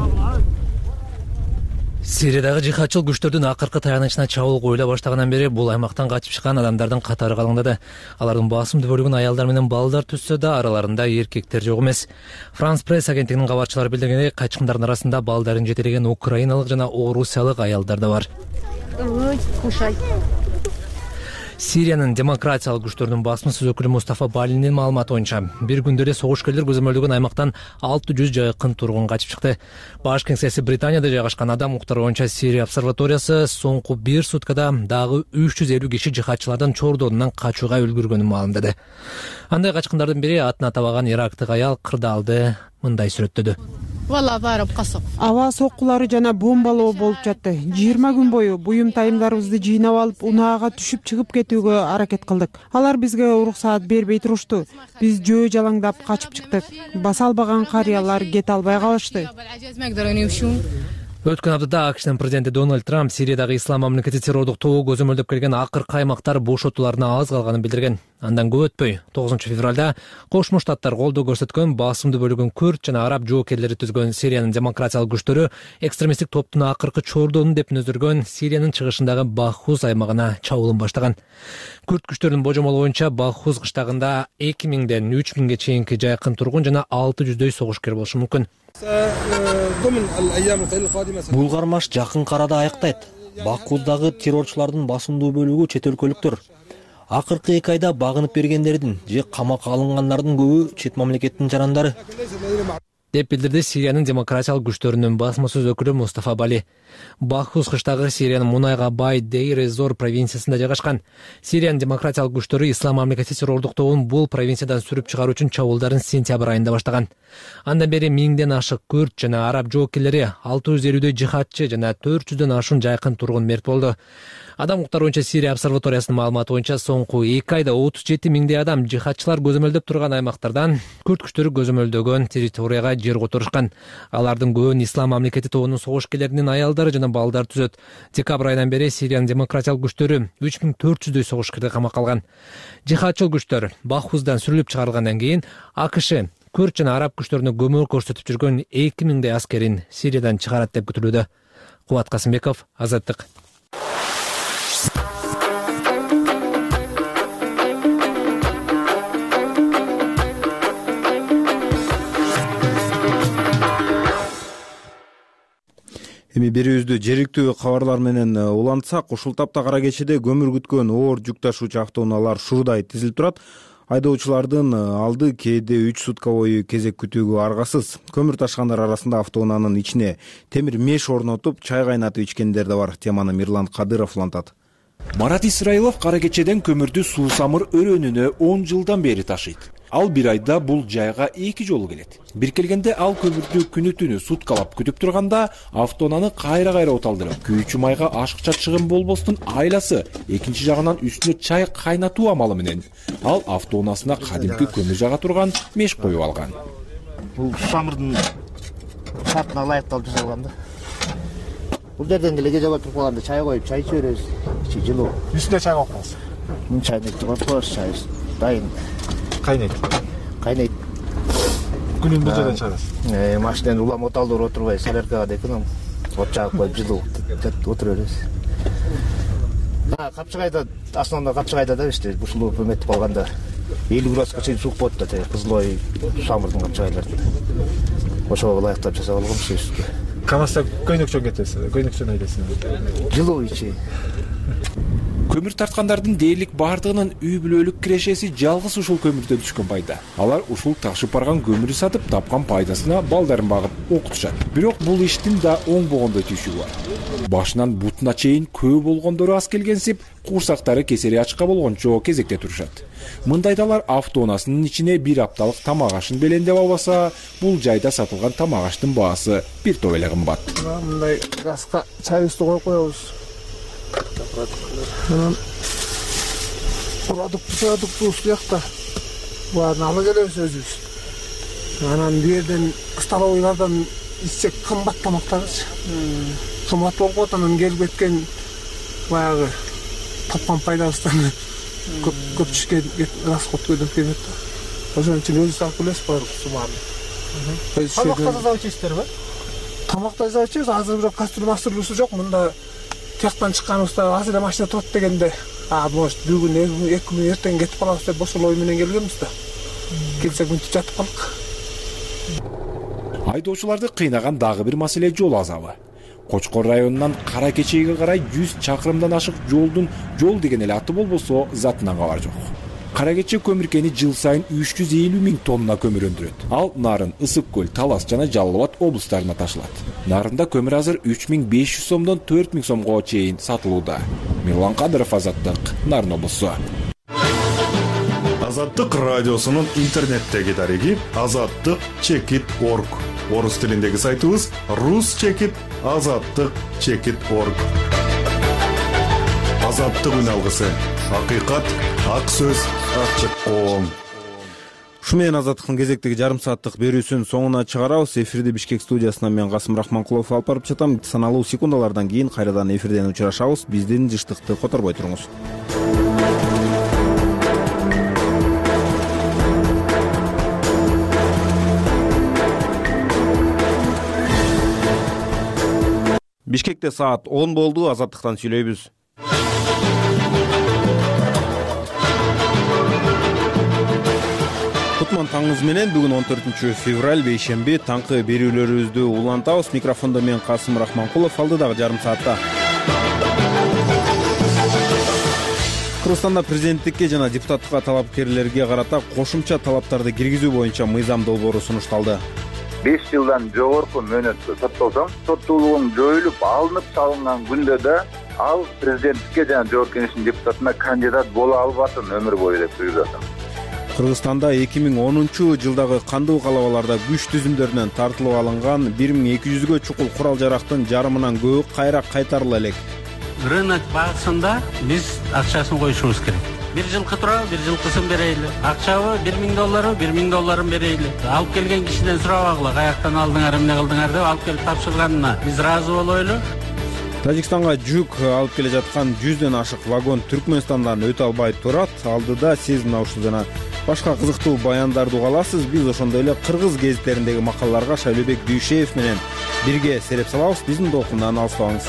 Сириядагы жихадчыл күчтөрдүн акыркы таянычына чабуул коюла баштагандан бери бул аймактан качып чыккан адамдардын катары калыңдады. Алардын басымдуу бөлүгүн аялдар менен балдар түзсө да, араларында эркектер жок эмес. Франс пресс агенттигинин кабарчылары билдиргендей, качкындардын арасында балдарын жетелеген украиналык жана орусиялык аялдар да бар. Сириянын демократиялык күчтөрүнүн басмасыз өкүлү Мустафа Балинин маалыматы боюнча бир күндө эле согушкерлер көзөмөлдөгөн аймактан алты жүз жакын тургун качып чыкты. Баш кеңсеси Британияда жайгашкан адам укуктары боюнча Сирия обсерваториясы соңку бир суткада дагы үч жүз элүү киши жихадчылардын чордоонунан качууга үлгүргөнүн маалымдады. Андай качкындардын бири атын атабаган ирактык аял кырдаалды мындай сүрөттөдү. Аба соккулары жана бомбалоо болуп жатты. жыйырма күн бою буюм тайымдарыбызды жыйнап алып, унаага түшүп чыгып кетүүгө аракет кылдык. Алар бизге уруксаат бербей турушту. Биз жөө жалаңдап качып чыктык. Баса албаган карыялар кете албай калышты. Өткөн аптада АКШнын президенти Дональд Трамп Сириядагы ислам мамлекети террордук тобу көзөмөлдөп келген акыркы аймактар бошотууларына аз калганын билдирген. Андан көп өтпөй тогузунчу февралда Кошмо Штаттар колдоо көрсөткөн басымды бөлүгүн күрд жана араб жоокерлери түзгөн Сириянын демократиялык күчтөрү экстремисттик топтун акыркы чордоонун деп нөзөргөн Сириянын чыгышындагы Бахус аймагына чабуулун баштаган. Күрд күчтөрүнүн божомолу боюнча Бахус кыштагында эки миңден үч миңге чейинки жайкын тургун жана алты жүздөй согушкер болушу мүмкүн. Бул кармаш жакын арада аяктайт. Бакуздагы террорчулардын басымдуу бөлүгү чет өлкөлүктөр. Акыркы эки айда багынып бергендердин же камакка алынгандардын көбү чет мамлекеттин жарандары деп билдирди Сириянын демократиялык күчтөрүнүн басмасыз өкүлү Мустафа Бали. Бахус кыштагы Сириянын мунайга бай Дейр-эз-Зор провинциясында жайгашкан. Сириянын демократиялык күчтөрү ислам мамлекети террордук тобун бул провинциядан сүрүп чыгаруу үчүн чабуулдарын сентябрь айында баштаган. Андан бери миңден ашык күрд жана араб жоокерлери, алты жүз элүүдөй жихадчы жана төрт жүздөн ашуун жайкын тургун мерт болду. Адам укуктары боюнча Сирия обсерваториясынын маалыматы боюнча соңку эки айда отуз жети миңдей адам жихадчылар көзөмөлдөп турган аймактардан күрд күчтөрү көзөмөлдөгөн территорияга жер которушкан. Алардын көбүн ислам мамлекети тобунун согушкерлеринин аялдары жана балдары түзөт. Декабрь айынан бери Сириянын демократиялык күчтөрү үч миң төрт жүздөй согушкерди камакка алган. Жихадчыл күчтөр Бахусдан сүрүлүп чыгарылгандан кийин АКШ күрд жана араб күчтөрүнө көмөк көрсөтүп жүргөн эки миңдей аскерин Сириядан чыгарат деп күтүлүүдө. Кубат Касымбеков, Азаттык. Эми берүүбүздү жергиликтүү кабарлар менен улантсак, ушул тапта кара кечеде көмүр күткөн оор жүк ташуучу автоунаалар шурдай тизилип турат. Айдоочулардын алды кээде үч сутка бою кезек күтүүгө аргасыз. Көмүр ташыгандар арасында автоунаанын ичине темир меш орнотуп, чай кайнатып ичкендер да бар. Теманы Мирлан Кадыров улантат. Марат Исраилов кара кечеден көмүрдү суу самыр өрөөнүнө он жылдан бери ташыйт. Ал бир айда бул жайга эки жолу келет. Бир келгенде ал көмүрдү күнү түнү суткалап күтүп турганда автоунааны кайра-кайра оталдырып, күйүүчү майга ашыкча чыгым болбостун айласы, экинчи жагынан үстүнө чай кайнатуу амалы менен ал автоунаасына кадимки көмүр жага турган меш коюп алган. Бул самырдын шартына ылайыкталып жасалган да. Бул жерден эле кеже туруп калганда чай коюп, чай ичип беребиз. Ичи жылуу. Үстүнө чай коюп коебуз. Мун чайнекти коюп коебуз, чай дайын. Кайнайт. Кайнайт. Күнүн бул жерден чыгарасыз. Э, машинаны улам оталдырып отурбай, соляркага дейкин от жагып коюп жылуу отура беребиз. А, Капчыгайда, основной Капчыгайда да иште ушул өмөтүп калганда элүү градуска чейин суук болот да, кызылой самырдын Капчыгайларды. Ошого ылайыктап жасап алганбыз үстүгө. Камаста көйнөкчөн кетесиз, көйнөкчөн айдайсыз. Жылуу ичи. Көмүр тарткандардын дээрлик бардыгынын үй бүлөлүк кирешеси жалгыз ушул көмүрдөн түшкөн пайда. Алар ушул ташып барган көмүрү сатып тапкан пайдасына балдарын багып окутушат. Бирок бул иштин да оңбогондой түйшүгү бар. Башынан бутуна чейин көө болгондору аз келгенсип, курсактары кесери ачка болгончо кезекте турушат. Мындайдалар автоунаасынын ичине бир апталык тамак ашын белендеп албаса, бул жайда сатылган тамак аштын баасы бир топ эле кымбат. Мындай газга чайыбызды коюп коебуз. Анан продукт продуктубуз буякта баарын ала келебиз өзүбүз. Анан бул жерден столовыйлардан ичсек кымбат тамактарыбыз. Кымбат болуп калат, анан келип кеткен баягы тапкан пайдабыздан көп көп түшкөн расход көбөйүп кетет. Ошон үчүн өзүбүз алып келебиз баарын суманы. Тамак тазалап ичесиздерби? Тамак тазалап ичебиз. Азыр бирок кастрюль мастырлуусу жок. Мында тияктан чыкканыбызда азыр эле машина турат дегенде, а может бүгүн эки күн эртең кетип калабыз деп ошол ой менен келгенбиз да. Келсек мынтип жатып калдык. Айдоочуларды кыйнаган дагы бир маселе жол азабы. Кочкор районунан Кара Кечейге карай жүз чакырымдан ашык жолдун жол деген эле аты болбосо затынан кабар жок. Кара Кече көмүркени жыл сайын үч жүз элүү миң тонна көмүр өндүрөт. Ал Нарын, Ысык көл, Талас жана Жалал Абад облустарына ташылат. Нарында көмүр азыр үч миң беш жүз сомдон төрт миң сомго чейин сатылууда. Мирлан Кадыров, Азаттык, Нарын облусу. Азаттык радиосунун интернеттеги дареги азаттык чекит точка орг. Орус тилиндеги сайтыбыз рус чекит азаттык чекит точка орг. Азаттык үн алгысы. Акыйкат, ак сөз, ачык коом. Ушу менен Азаттыктын кезектеги жарым сааттык берүүсүн соңуна чыгарабыз. Эфирди Бишкек студиясынан мен Касым Рахманкулов алып барып жатам. Саналуу секундалардан кийин кайрадан эфирден учурашабыз. Биздин жыштыкты которбой туруңуз. Бишкекте саат он болду. Азаттыктан сүйлөйбүз. Кутман таңыңыз менен бүгүн он төртүнчү февраль бейшемби таңкы берүүлөрүбүздү улантабыз. Микрофондо мен Касым Рахманкулов, алдыдагы жарым саатта Кыргызстанда президенттикке жана депутаттыкка талапкерлерге карата кошумча талаптарды киргизүү боюнча мыйзам долбоору сунушталды. беш жылдан жогорку мөөнөттө соттолсоң, соттуулугуң жоюлуп, алынып салынган күндө да ал президенттикке жана жогорку кеңештин депутатына кандидат боло албасын өмүр бою деп буйруп жатат. Кыргызстанда эки миң онунчу жылдагы кандуу калабаларда күч түзүмдөрүнөн тартылып алынган бир миң эки жүзгө чукул курал жарактын жарымынан көбү кайра кайтарыла элек. Рынок багысында биз акчасын коюшубуз керек. Бир жылкы турабы, бир жылкысын берейли. Акчабы бир миң долларбы, бир миң долларын берейли. Алып келген кишиден сурабагыла, каяктан алдыңар, эмне кылдыңар деп алып келип тапшырганына биз ыраазы болойлу. Тажикстанга жүк алып келе жаткан жүздөн ашык вагон Түркмөнстандан өтө албай турат. Алдыда сиз мына ушул жана башка кызыктуу баяндарды угаласыз. Биз ошондой эле кыргыз гезиттериндеги макалаларга Шайлообек Дүйшеев менен бирге сереп салабыз. Биздин толкундан алыстабаңыз.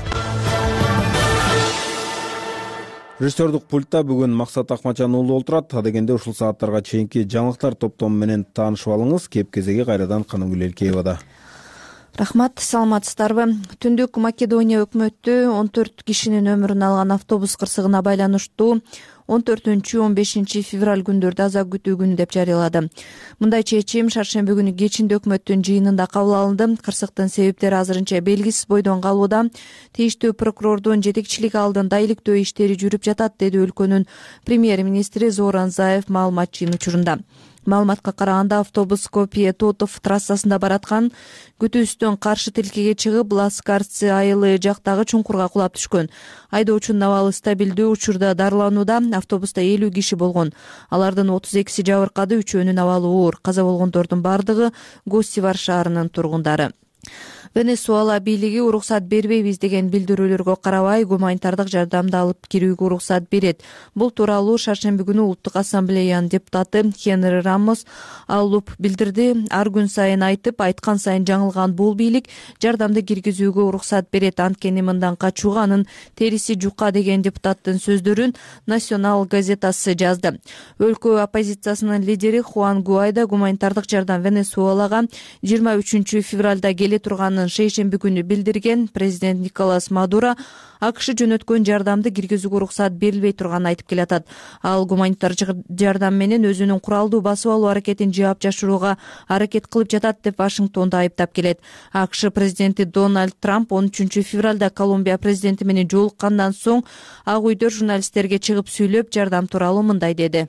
Режиссердук пультта бүгүн Максат Акмачан уулу отурат. Адегенде ушул сааттарга чейинки жаңылыктар топтому менен таанышып алыңыз. Кеп кезеги кайрадан Канымгүл Элкеевада. Рахмат, саламатсыздарбы? Түндүк Македония өкмөтү он төрт кишинин өмүрүн алган автобус кырсыгына байланыштуу он төртүнчү он бешинчи февраль күндөрдө аза күтүү күнү деп жарыялады. Мындай чечим шаршемби күнү кечинде өкмөттүн жыйынында кабыл алынды. Кырсыктын себептери азырынча белгисиз бойдон калууда. Тийиштүү прокурордун жетекчилиги алдында иликтөө иштери жүрүп жатат, деди өлкөнүн премьер-министри Зоран Заев маалыматчынын учурунда. Маалыматка караганда автобус Скопье-Тотов трассасында бараткан, күтүүстөн каршы тилкеге чыгып, Ласкарцы айылы жактагы чуңкурга кулап түшкөн. Айдоочунун абалы стабилдүү, учурда дарыланууда. Автобуста элүү киши болгон. Алардын отуз экиси жабыркады, үчөөнүн абалы оор. Каза болгондордун бардыгы Госсивар шаарынын тургундары. Венесуэла бийлиги уруксат бербейбиз деген билдирүүлөргө карабай гуманитардык жардамды алып кирүүгө уруксат берет. Бул тууралуу шаршемби күнү Улуттук ассамблеянын депутаты Хенри Рамос алып билдирди. Ар күн сайын айтып, айткан сайын жаңылган бул бийлик жардамды киргизүүгө уруксат берет. Анткени мындан качууга анын териси жука деген депутаттын сөздөрүн Национал газетасы жазды. Өлкө оппозициясынын лидери Хуан Гуайдо гуманитардык жардам Венесуэлага жыйырма үчүнчү февралда келе турганын шейшемби күнү билдирген. Президент Николас Мадуро АКШ жөнөткөн жардамды киргизүүгө уруксат берилбей турганын айтып келатат. Ал гуманитар жардам менен өзүнүн куралдуу басып алуу аракетин жаап жашырууга аракет кылып жатат деп Вашингтонду айыптап келет. АКШ президенти Дональд Трамп он үчүнчү февралда Колумбия президенти менен жолуккандан соң Ак үйдө журналисттерге чыгып сүйлөп, жардам тууралуу мындай деди.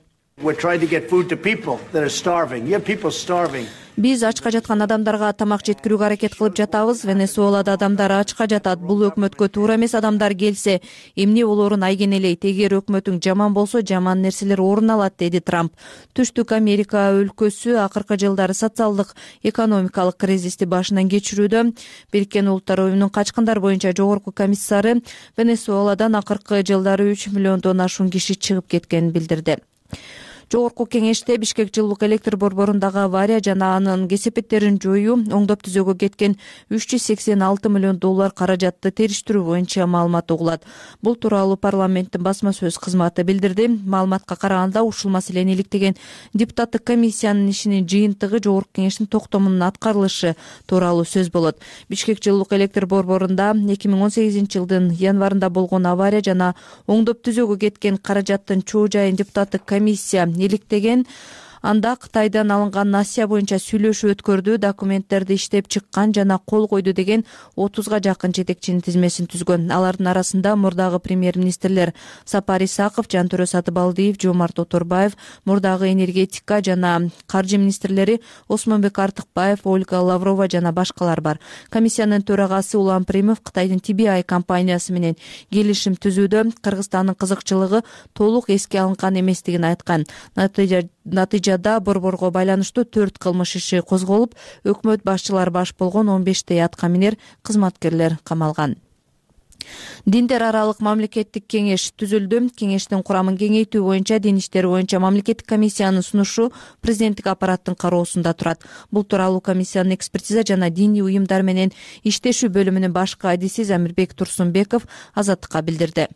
Биз ачка жаткан адамдарга тамак жеткирүүгө аракет кылып жатабыз. Венесуэлада адамдар ачка жатат. Бул өкмөткө туура эмес. Адамдар келсе, эмне болоорун айгинелейт. Эгер өкмөтүң жаман болсо, жаман нерселер орун алат, деди Трамп. Түштүк Америка өлкөсү акыркы жылдары социалдык экономикалык кризисти башынан кечирүүдө. Бириккен Улуттар уюмунун качкындар боюнча жогорку комиссары Венесуэладан акыркы жылдары үч миллиондон ашуун киши чыгып кеткенин билдирди. Жогорку кеңеште Бишкек жылуулук электр борборундагы авария жана анын кесепеттерин жоюу, оңдоп түзөөгө кеткен үч жүз сексен алты миллион доллар каражатты териштирүү боюнча маалымат угулат. Бул тууралуу парламенттин басма сөз кызматы билдирди. Маалыматка караганда, ушул маселени иликтеген депутаттык комиссиянын ишинин жыйынтыгы жогорку кеңештин токтомунун аткарылышы тууралуу сөз болот. Бишкек жылуулук электр борборунда эки миң он сегизинчи жылдын январында болгон авария жана оңдоп түзөөгө кеткен каражаттын чоо жайын депутаттык комиссия иликтеген. Анда Кытайдан алынган насия боюнча сүйлөшүү өткөрдү, документтерди иштеп чыккан жана кол койду деген отузга жакын жетекчинин тизмесин түзгөн. Алардын арасында мурдагы премьер-министрлер Сапар Исаков, Жантөрө Сатыбалдиев, Жомарт Оторбаев, мурдагы энергетика жана каржы министрлери Осмонбек Артыкбаев, Ольга Лаврова жана башкалар бар. Комиссиянын төрагасы Улан Примов Кытайдын Ти Би Ай компаниясы менен келишим түзүүдө Кыргызстандын кызыкчылыгы толук эске алынган эместигин айткан. Натыйжада борборго байланыштуу төрт кылмыш иши козголуп, өкмөт башчылары баш болгон он бештей аткаминер кызматкерлер камалган. Диндер аралык мамлекеттик кеңеш түзүлдү. Кеңештин курамын кеңейтүү боюнча дин иштери боюнча мамлекеттик комиссиянын сунушу президенттик аппараттын кароосунда турат. Бул тууралуу комиссиянын экспертиза жана диний уюмдар менен иштешүү бөлүмүнүн башкы адиси Замирбек Турсунбеков Азаттыкка билдирди.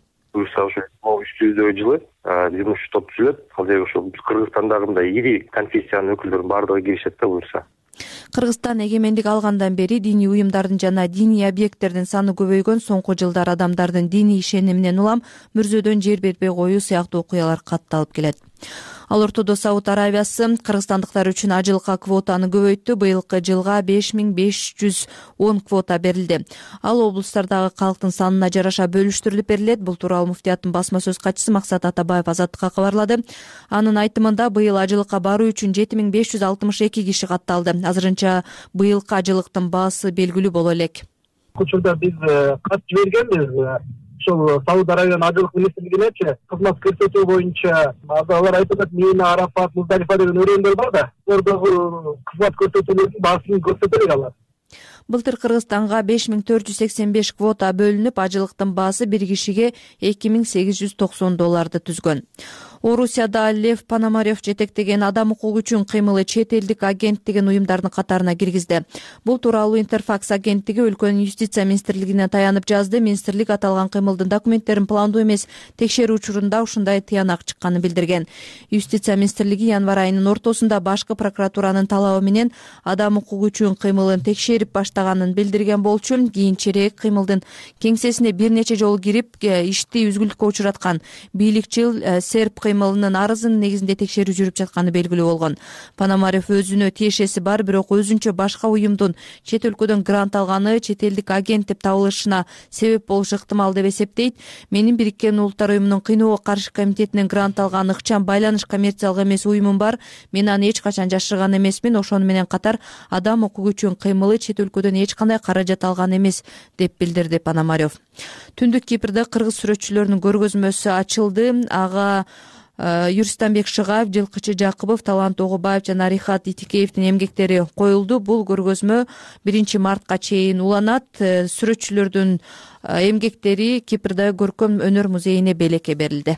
үч жүздөй жылы жыйырма үч топ түзүлөт. Азыр ошо Кыргызстандагы мындай ири конфессиянын өкүлдөрүнүн баардыгы киришет да буюрса. Кыргызстан эгемендик алгандан бери диний уюмдардын жана диний объекттердин саны көбөйгөн. Соңку жылдар адамдардын диний ишениминен улам мүрзөдөн жер бербей коюу сыяктуу окуялар катталып келет. Ал ортодо Сауд Аравиясы кыргызстандыктар үчүн ажылыкка квотаны көбөйттү. Быйылкы жылга беш миң беш жүз он квота берилди. Ал облустардагы калктын санына жараша бөлүштүрүлүп берилет. Бул тууралуу муфтиятын басма сөз катчысы Максат Атабаев Азаттыкка кабарлады. Анын айтымында быйыл ажылыкка баруу үчүн жети миң беш жүз алтымыш эки киши катталды. Азырынча быйылкы ажылыктын баасы белгилүү боло элек. Учурда биз кат жибергенбиз. Ошол Сауд Аравиянын ажылык министрлигинечи кызмат көрсөтүү боюнча алар айтып атат, Мина, Арафат, Муздалифа деген өрөөөндөр бар да, ордогу кызмат көрсөтүүлөрдүн баасын көрсөтө элек алар. Былтыр Кыргызстанга беш миң төрт жүз сексен беш квота бөлүнүп, ажылыктын баасы бир кишиге эки миң сегиз жүз токсон долларды түзгөн. Орусияда Лев Пономарев жетектеген адам укугу үчүн кыймылы чет элдик агент деген уюмдардын катарына киргизди. Бул тууралуу Интерфакс агенттиги өлкөнүн юстиция министрлигине таянып жазды. Министрлик аталган кыймылдын документтерин пландуу эмес текшерүү учурунда ушундай тыянак чыкканын билдирген. Юстиция министрлиги январь айынын ортосунда башкы прокуратуранын талабы менен адам укугу үчүн кыймылын текшерип баштаганын билдирген болчу. Кийинчерээк кыймылдын кеңсесине бир нече жолу кирип ишти үзгүлтүккө учураткан бийликчил серб кыймылынын арызынын негизинде текшерүү жүрүп жатканы белгилүү болгон. Пономарев өзүнө тиешеси бар, бирок өзүнчө башка уюмдун чет өлкөдөн грант алганы чет элдик агент деп табылышына себеп болушу ыктымал деп эсептейт. Менин Бириккен Улуттар уюмунун кыйноого каршы комитетинен грант алган ыкчам байланыш коммерциялык эмес уюмум бар. Мен аны эч качан жашырган эмесмин. Ошону менен катар адам укугу үчүн кыймылы чет өлкөдөн эч кандай каражат алган эмес деп билдирди Пономарев. Түндүк Кипрде кыргыз сүрөтчүлөрүнүн көргөзмөсү ачылды. Ага Юристанбек Шыгаев, Жылкычы Жакыбов, Талант Огубаев жана Рихат Итикеевдин эмгектери коюлду. Бул көргөзмө биринчи мартка чейин уланат. Сүрөтчүлөрдүн эмгектери Кипрде көркөм өнөр музейине белекке берилди.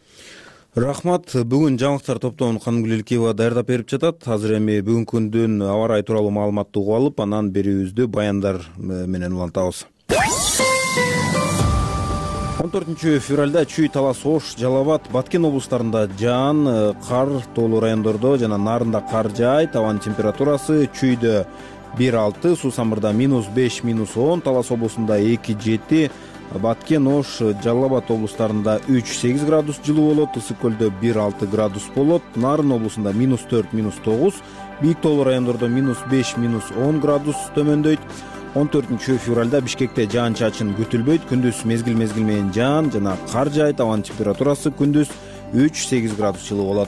Рахмат. Бүгүн жаңылыктар топтомун Канымгүл Илкеева даярдап берип жатат. Азыр эми бүгүнкү күндүн аба ырайы тууралуу маалыматты угуп алып, анан берүүбүздү баяндар менен улантабыз. он төртүнчү февралда Чүй, Талас, Ош, Жалал Абад, Баткен облустарында жаан, кар тоолуу райондордо жана нарында кар жаайт. Абанын температурасы Чүйдө бир алты, Суу Самырда минус беш, минус он, Талас облусунда эки жети, Баткен, Ош, Жалал Абад облустарында үч сегиз градус жылуу болот. Ысык көлдө бир алты градус болот. Нарын облусунда минус төрт, минус тогуз, бийик тоолуу райондордо минус беш, минус он градус төмөндөйт. он төртүнчү февралда Бишкекте жаан чачын күтүлбөйт. Күндүз мезгил мезгил менен жаан жана кар жаайт. Абанын температурасы күндүз үч сегиз градус жылуу болот.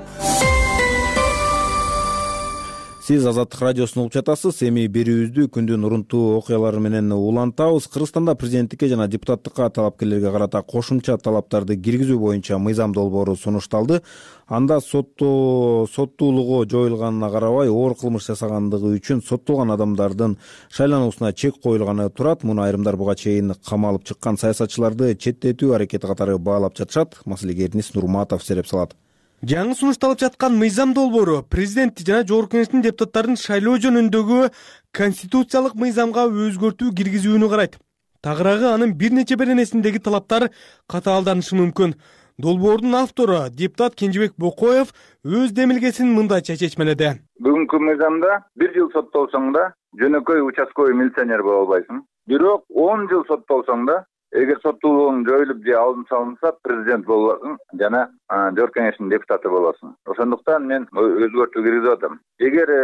Сиз Азаттык радиосун угуп жатасыз. Эми берүүбүздү күндүн урунтуу окуялары менен улантабыз. Кыргызстанда президенттикке жана депутаттыкка талапкерлерге карата кошумча талаптарды киргизүү боюнча мыйзам долбоору сунушталды. Анда соттоо соттуулугу жоюлганына карабай, оор кылмыш жасагандыгы үчүн соттолгон адамдардын шайлануусуна чек коюлганы турат. Муну айрымдар буга чейин камалып чыккан саясатчыларды четтетүү аракети катары баалап жатышат. Маселеге Эрнис Нурматов сереп салат. Жаңы сунушталып жаткан мыйзам долбоору президент жана жогорку кеңештин депутаттарын шайлоо жөнүндөгү конституциялык мыйзамга өзгөртүү киргизүүнү карайт. Тагыраагы анын бир нече беренесиндеги талаптар катаалданышы мүмкүн. Долбоордун автору депутат Кенжебек Бокоев өз демилгесин мындайча чечмеледи. Бүгүнкү мыйзамда бир жыл соттолсоң да жөнөкөй участковый милиционер боло албайсың. Бирок он жыл соттолсоң да эгер соттуулугуң жоюлуп же алынып салынса президент болосуң жана жогорку кеңештин депутаты болосуң. Ошондуктан мен өзгөртүү киргизип атам. Эгер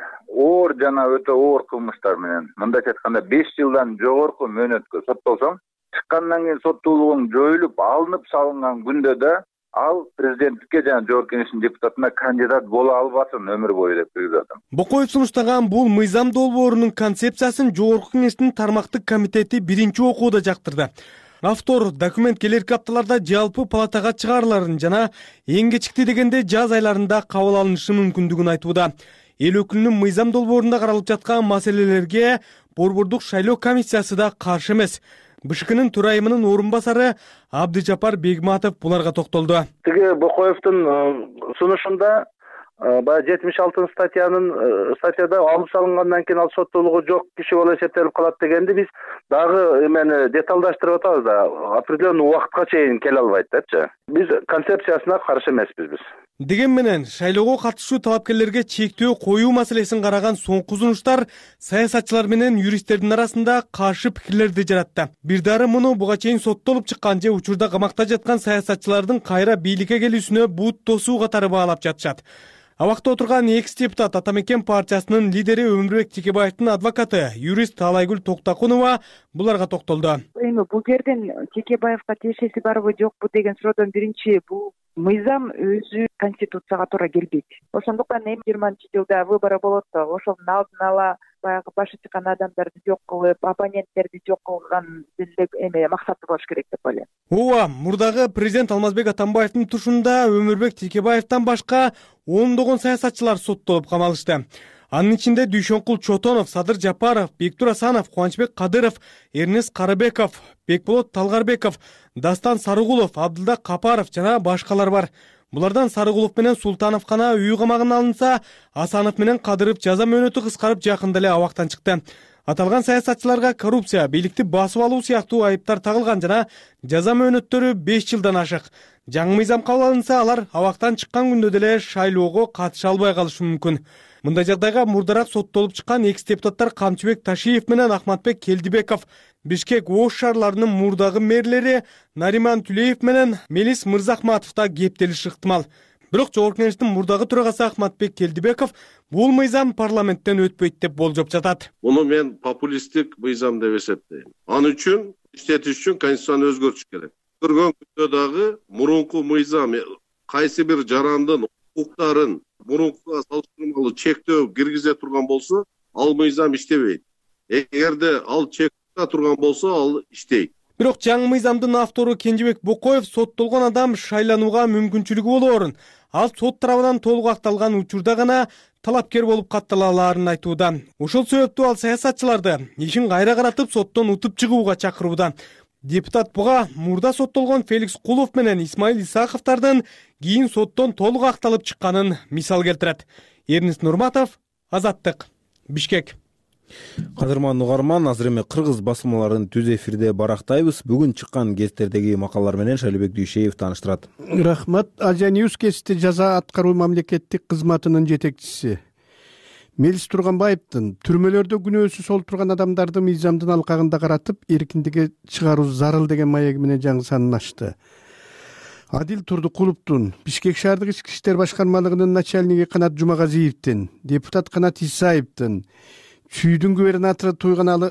оор жана өтө оор кылмыштар менен мындайча айтканда беш жылдан жогорку мөөнөткө соттолсоң, чыккандан кийин соттуулугуң жоюлуп алынып салынган күндө да ал президенттикке жана жогорку кеңештин депутатына кандидат боло албасын өмүр бою деп киргизип атам. Бокоев сунуштаган бул мыйзам долбоорунун концепциясын жогорку кеңештин тармактык комитети биринчи окууда жактырды. Автор документ келерки апталарда жалпы палатага чыгарыларын жана эң кечикти дегенде жаз айларында кабыл алынышы мүмкүндүгүн айтууда. Эл өкүлүнүн мыйзам долбоорунда каралып жаткан маселелерге Борбордук шайлоо комиссиясы да каршы эмес. БШКнын төрайымынын орун басары Абдыжапар Бегматов буларга токтолду. Тиги Бокоевдун сунушунда баягы жетимиш алтынчы статьянын статьяда алып салынгандан кийин ал соттуулугу жок киши болуп эсептелип калат дегенди биз дагы эмени деталдаштырып атабыз да определенный убакытка чейин келе албайт депчи. Биз концепциясына каршы эмеспиз биз. Деген менен шайлоого катышуу талапкерлерге чектөө коюу маселесин караган соңку сунуштар саясатчылар менен юристтердин арасында каршы пикирлерди жаратты. Бир дары муну буга чейин соттолуп чыккан же учурда камакта жаткан саясатчылардын кайра бийликке келүүсүнө бут тосуу катары баалап жатышат. Абакта отурган экс депутат Атамекен партиясынын лидери Өмүрбек Текебаевдин адвокаты, юрист Алайгүл Токтакунова буларга токтолду. Эми бул жерден Текебаевга тиешеси барбы жокпу деген суроодон биринчи бул мыйзам өзү конституцияга туура келбейт. Ошондуктан эми жыйырманчы жылда выборы болот да, ошонун алдын ала баягы башы чыккан адамдарды жок кылып, оппоненттерди жок кылган деле эме максаты болуш керек деп ойлойм. Ооба, мурдагы президент Алмазбек Атамбаевдин тушунда Өмүрбек Текебаевден башка ондогон саясатчылар соттолуп камалышты. Анын ичинде Дүйшөнкул Чотонов, Садыр Жапаров, Бектур Асанов, Кубанычбек Кадыров, Эрнест Карыбеков, Бекболот Талгарбеков, Дастан Сарыгулов, Абдылда Капаров жана башкалар бар. Булардан Сарыгулов менен Султанов гана үй камагына алынса, Асанов менен Кадыров жаза мөөнөтү кыскарып жакында эле абактан чыкты. Аталган саясатчыларга коррупция, бийликти басып алуу сыяктуу айыптар тагылган жана жаза мөөнөттөрү беш жылдан ашык. Жаңы мыйзам кабыл алынса, алар абактан чыккан күндө деле шайлоого катыша албай калышы мүмкүн. Мындай жагдайга мурдараак соттолуп чыккан экс депутаттар Камчыбек Ташиев менен Ахматбек Келдибеков, Бишкек Ош шаарларынын мурдагы мэрлери Нариман Түлеев менен Мелис Мырзахматов да кептелиши ыктымал. Бирок жогорку кеңештин мурдагы төрагасы Ахматбек Келдибеков бул мыйзам парламенттен өтпөйт деп болжоп жатат. Муну мен популисттик мыйзам деп эсептейм. Аны үчүн иштетиш үчүн конституцияны өзгөртүш керек. Көргөн күндө дагы мурунку мыйзам кайсы бир жарандын укуктарын мурункуга салыштырмалуу чектөө киргизе турган болсо, ал мыйзам иштебейт. Эгерде ал чектөө турган болсо, ал иштейт. Бирок жаңы мыйзамдын автору Кенжебек Бокоев соттолгон адам шайланууга мүмкүнчүлүгү болоорун, ал сот тарабынан толук акталган учурда гана талапкер болуп каттала алаарын айтууда. Ошол себептүү ал саясатчыларды ишин кайра каратып соттон утуп чыгууга чакырууда. Депутат буга мурда соттолгон Феликс Кулов менен Исмаил Исаховдордун кийин соттон толук акталып чыкканын мисал келтирет. Эрнест Нурматов, Азаттык, Бишкек. Кадырман угарман, азыр эми кыргыз басылмаларын түз эфирде барактайбыз. Бүгүн чыккан гезиттердеги макалалар менен Шайлообек Дүйшеев тааныштырат. Рахмат. Азия Ньюс гезити жаза аткаруу мамлекеттик кызматынын жетекчиси Мелис Турганбаевдин түрмөлөрдө күнөөсү сол турган адамдарды мыйзамдын алкагында каратып эркиндикке чыгаруу зарыл деген маеги менен жаңы санын ачты. Адил Турдукуловдун, Бишкек шаардык ички иштер башкармалыгынын начальниги Канат Жумагазиевдин, депутат Канат Исаевдин, Чүйдүн губернатору Туйганалы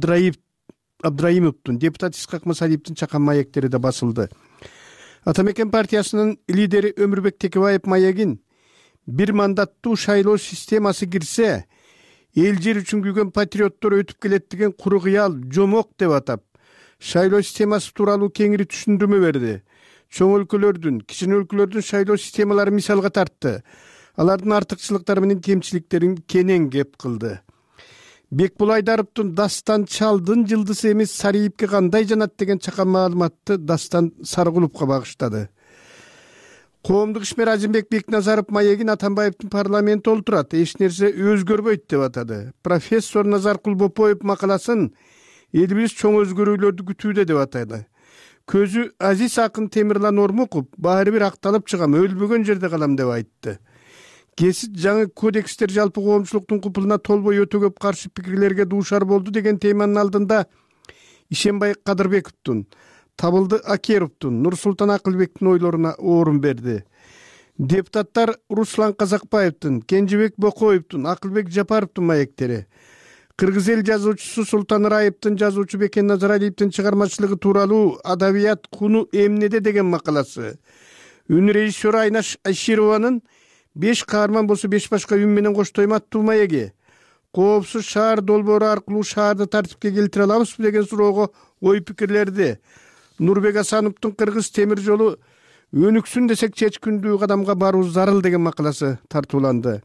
Абдраимовдун, депутат Исхак Масалиевдин чакан маектери да басылды. Атамекен партиясынын лидери Өмүрбек Текебаев маегин бир мандаттуу шайлоо системасы кирсе, эл жер үчүн күйгөн патриоттор өтүп келет деген куру кыял жомок деп атап, шайлоо системасы тууралуу кеңири түшүндүрмө берди. Чоң өлкөлөрдүн, кичине өлкөлөрдүн шайлоо системалары мисалга тартты. Алардын артыкчылыктары менен кемчиликтерин кенен кеп кылды. Бекбул Айдаровдун Дастан Чалдын жылдысы эмес Сариевке кандай жанат деген чакан маалыматты Дастан Сарыгуловго багыштады. коомдук ишмер Азимбек Бекназаров маегин Атамбаевдин парламентте олтурат, эч нерсе өзгөрбөйт деп атады. Профессор Назаркул Бопоев макаласын элибиз чоң өзгөрүүлөрдү күтүүдө деп атады. Көзү Азиз акын Темирлан Ормуков баары бир акталып чыгам, өлбөгөн жерде калам деп айтты. Кесит жаңы кодекстер жалпы коомчулуктун купулуна толбой өтө көп каршы пикирлерге дуушар болду деген теманын алдында Ишенбай Кадырбековдун, Табылды Акеровдун, Нурсултан Акылбектин ойлоруна орун берди. Депутаттар Руслан Казакбаевдин, Кенжебек Бокоевдун, Акылбек Жапаровдун маектери, Кыргыз эл жазуучусу Султан Раевдин, жазуучу Бекен Назаралиевдин чыгармачылыгы тууралуу Адабият куну эмнеде деген макаласы, үн режиссеру Айнаш Айшированын беш каарман болсо беш башка үн менен коштойм аттуу маеги, коопсуз шаар долбоору аркылуу шаарды тартипке келтире алабызбы деген суроого ой пикирлерди Нурбек Асановдун Кыргыз темир жолу өнүксүн десек чечкүндүү кадамга баруу зарыл деген макаласы тартууланды.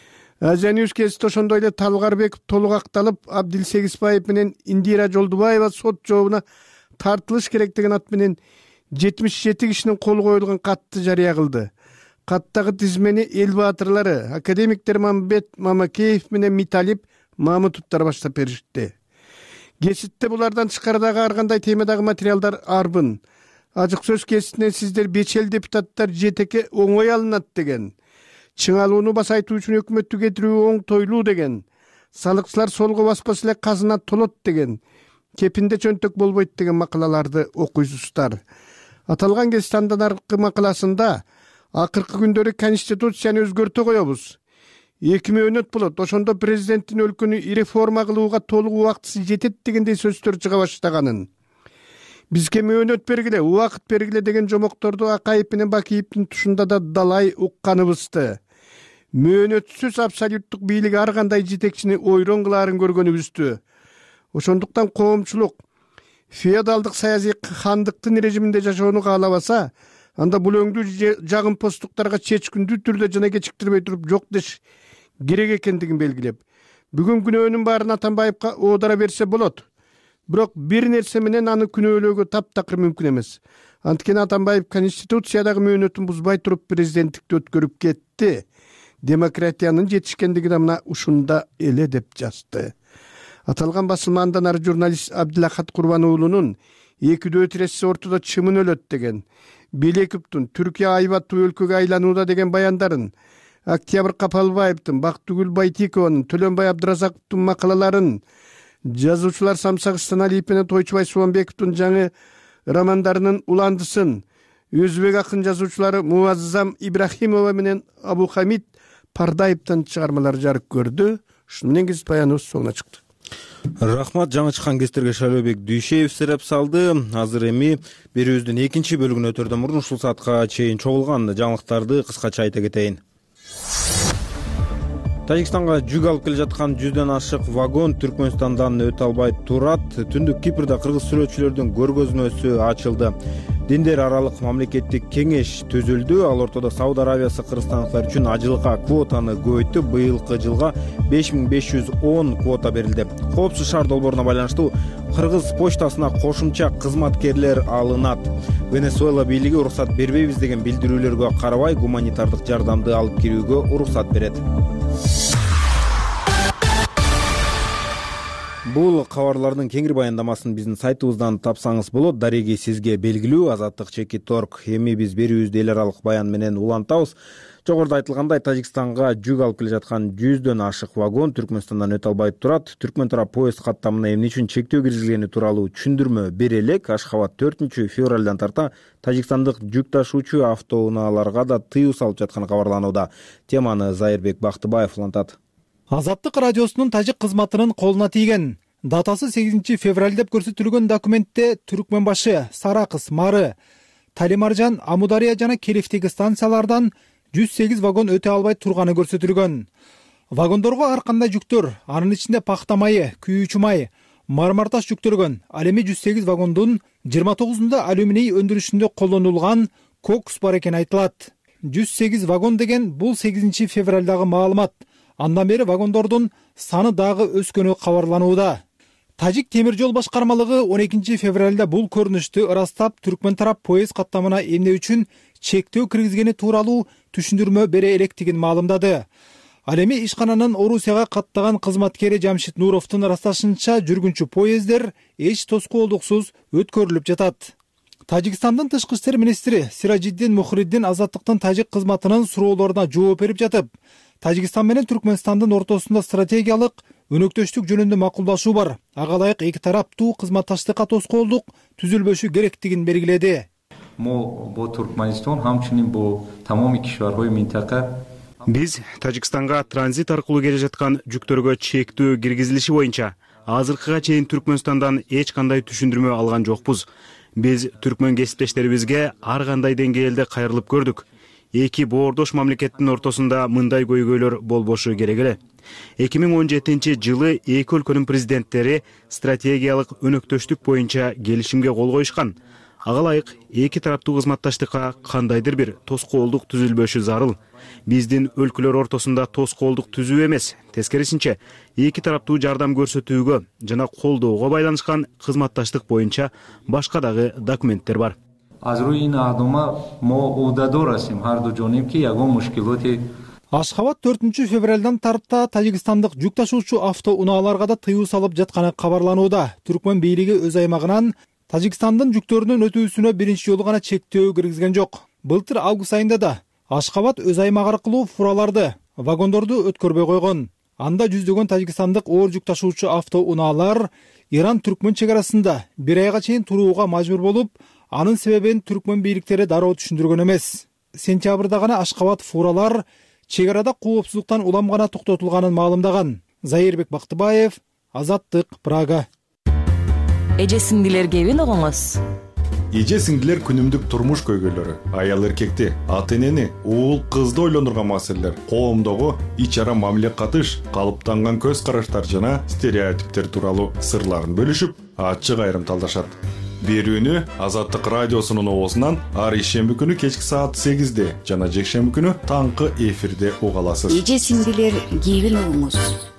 Азия Ньюс гезити ошондой эле Талгарбеков толук акталып, Абдил Сегизбаев менен Индира Жолдубаева сот жообуна тартылыш керек деген ат менен жетимиш жети кишинин колу коюлган катты жарыя кылды. Каттагы тизмени эл баатырлары, академиктер Мамбет Мамакеев менен Миталип Мамутовдор баштап беришти. Гезитте булардан тышкарыдагы ар кандай темадагы материалдар арбын. Ажык сөз гезитинен сиздер бечел депутаттар жетеке оңой алынат деген, чыңалууну басайтуу үчүн өкмөттү кетирүү оңтойлуу деген, салыкчылар солго баспаса эле казына толот деген, кепинде чөнтөк болбойт деген макалаларды окуйсуздар. Аталган гезит андан аркы макаласында акыркы күндөрү конституцияны өзгөртө коебуз. эки мөөнөт болот. Ошондо президенттин өлкөнү реформа кылууга толук убактысы жетет дегендей сөздөр чыга баштаганын. Бизге мөөнөт бергиле, убакыт бергиле деген жомокторду Акаев менен Бакиевдин тушунда да далай укканыбызды. Мөөнөтсүз абсолюттук бийлик ар кандай жетекчини ойрон кылаарын көргөнүбүздү. Ошондуктан коомчулук феодалдык саясий хандыктын режиминде жашоону каалабаса, анда бул өңдүү жагымпоздуктарга чечкиндүү түрдө жана кечиктирбей туруп жок деш керек экендигин белгилеп, бүгүн күнөөнүн баарын Атамбаевка оодара берсе болот. Бирок бир нерсе менен аны күнөөлөөгө таптакыр мүмкүн эмес. Анткени Атамбаев конституциядагы мөөнөтүн бузбай туруп президенттикти өткөрүп кетти. Демократиянын жетишкендиги да мына ушунда эле деп жазды. Аталган басылма андан ары журналист Абдилахат Курбан уулунун экидөө тиресе ортодо чымын өлөт деген, Белековдун Түркия айбаттуу өлкөгө айланууда деген баяндарын, Октябрь Капалбаевдин, Бактыгүл Байтикованын, Төлөнбай Абдыразаковдун макалаларын, жазуучулар Самсак Станалиев менен Тойчубай Суанбековдун жаңы романдарынын уландысын, өзбек акын жазуучулары Муаззам Ибрахимова менен Абухамид Пардаевдин чыгармалары жарык көрдү. Ушуну менен гезит баяныбыз соңуна чыкты. Рахмат, жаңы чыккан гезиттерге Шайлообек Дүйшеев сереп салды. Азыр эми берүүбүздүн экинчи бөлүгүнө өтөрдөн мурун ушул саатка чейин чогулган жаңылыктарды кыскача айта кетейин. Тажикстанга жүк алып келе жаткан жүздөн ашык вагон Түркмөнстандан өтө албай турат. Түндүк Кипрде кыргыз сүрөтчүлөрдүн көргөзмөсү ачылды. Диндер аралык мамлекеттик кеңеш түзүлдү. Ал ортодо Сауд Арабиясы кыргызстандыктар үчүн ажылга квотаны көбөйттү. Быйылкы жылга беш миң беш жүз он квота берилди. Коопсуз шаар долбооруна байланыштуу кыргыз почтасына кошумча кызматкерлер алынат. Венесуэла бийлиги уруксат бербейбиз деген билдирүүлөргө карабай гуманитардык жардамды алып кирүүгө уруксат берет. Бул кабарлардын кеңири баяндамасын биздин сайтыбыздан тапсаңыз болот. Дареги сизге белгилүү азаттык чекит точка орг. Эми биз берүүбүздү эл аралык баян менен улантабыз. Жогоруда айтылгандай, Тажикстанга жүк алып келе жаткан жүздөн ашык вагон Түркмөнстандан өтө албай турат. Түркмөн тарап поезд каттамына эмне үчүн чектөө киргизилгени тууралуу түшүндүрмө бере элек. Ашхабад төртүнчү февралдан тарта тажикстандык жүк ташуучу автоунааларга да тыюу салып жатканы кабарланууда. Теманы Зайырбек Бактыбаев улантат. Азаттык радиосунун тажик кызматынын колуна тийген. Датасы сегизинчи февраль деп көрсөтүлгөн документте Түркмөнбашы, Саракыз, Мары, Талимаржан, Амудария жана Келифтеги станциялардан жүз сегиз вагон өтө албай турганы көрсөтүлгөн. Вагондорго ар кандай жүктөр, анын ичинде пахта майы, күйүүчү май, мармарташ жүктөлгөн. Ал эми жүз сегиз вагондун жыйырма тогузунда алюминий өндүрүшүндө колдонулган кокс бар экени айтылат. жүз сегиз вагон деген бул сегизинчи февралдагы маалымат. Андан бери вагондордун саны дагы өскөнү кабарланууда. Тажик темир жол башкармалыгы он экинчи февралда бул көрүнүштү ырастап, Түркмөн тарап поезд каттамына эмне үчүн чектөө киргизгени тууралуу түшүндүрмө бере электигин маалымдады. Ал эми ишкананын Орусияга каттаган кызматкери Жамшит Нуровдун ырасташынча жүргүнчү поезддер эч тоскоолдуксуз өткөрүлүп жатат. Тажикстандын тышкы иштер министри Сиражиддин Мухриддин Азаттыктын тажик кызматынын суроолоруна жооп берип жатып, Тажикстан менен Түркмөнстандын ортосунда стратегиялык өнөктөштүк жөнүндө макулдашуу бар. Ага ылайык эки тараптуу кызматташтыкка тоскоолдук түзүлбөшү керектигин белгиледи. Биз Тажикстанга транзит аркылуу келе жаткан жүктөргө чектөө киргизилиши боюнча азыркыга чейин Түркмөнстандан эч кандай түшүндүрмө алган жокпуз. Биз түркмөн кесиптештерибизге ар кандай деңгээлде кайрылып көрдүк. Эки боордош мамлекеттин ортосунда мындай көйгөйлөр болбошу керек эле. эки миң он жетинчи жылы эки өлкөнүн президенттери стратегиялык өнөктөштүк боюнча келишимге кол коюшкан. Ага ылайык эки тараптуу кызматташтыкка кандайдыр бир тоскоолдук түзүлбөшү зарыл. Биздин өлкөлөр ортосунда тоскоолдук түзүү эмес, тескерисинче эки тараптуу жардам көрсөтүүгө жана колдоого байланышкан кызматташтык боюнча башка дагы документтер бар. Ашхабад төртүнчү февралдан тарта Тажикстандык жүк ташуучу автоунааларга да тыюу салып жатканы кабарланууда. Түркмөн бийлиги өз аймагынан Тажикстандын жүктөрүнүн өтүүсүнө биринчи жолу гана чектөө киргизген жок. Былтыр август айында да Ашхабад өз аймагы аркылуу фураларды, вагондорду өткөрбөй койгон. Анда жүздөгөн тажикстандык оор жүк ташуучу автоунаалар Иран-Түркмөн чек арасында бир айга чейин турууга мажбур болуп, анын себебин түркмөн бийликтери дароо түшүндүргөн эмес. Сентябрда гана Ашхабад фуралар чек арада коопсуздуктан улам гана токтотулганын маалымдаган. Заирбек Бактыбаев, Азаттык, Прага. Эже сиңдилер кебин огоңуз. Эже сиңдилер күнүмдүк турмуш көйгөйлөрү, аял эркекти, ата энени, уул кызды ойлондурган маселелер, коомдогу ич ара мамиле катыш, калыптанган көз караштар жана стереотиптер тууралуу сырларын бөлүшүп, ачык айрымталдашат. Берүүнү Азаттык радиосунун оозунан ар ишемби күнү кечки саат сегизде жана жекшемби күнү таңкы эфирде уга аласыз. Эже сиңдилер кебин огоңуз.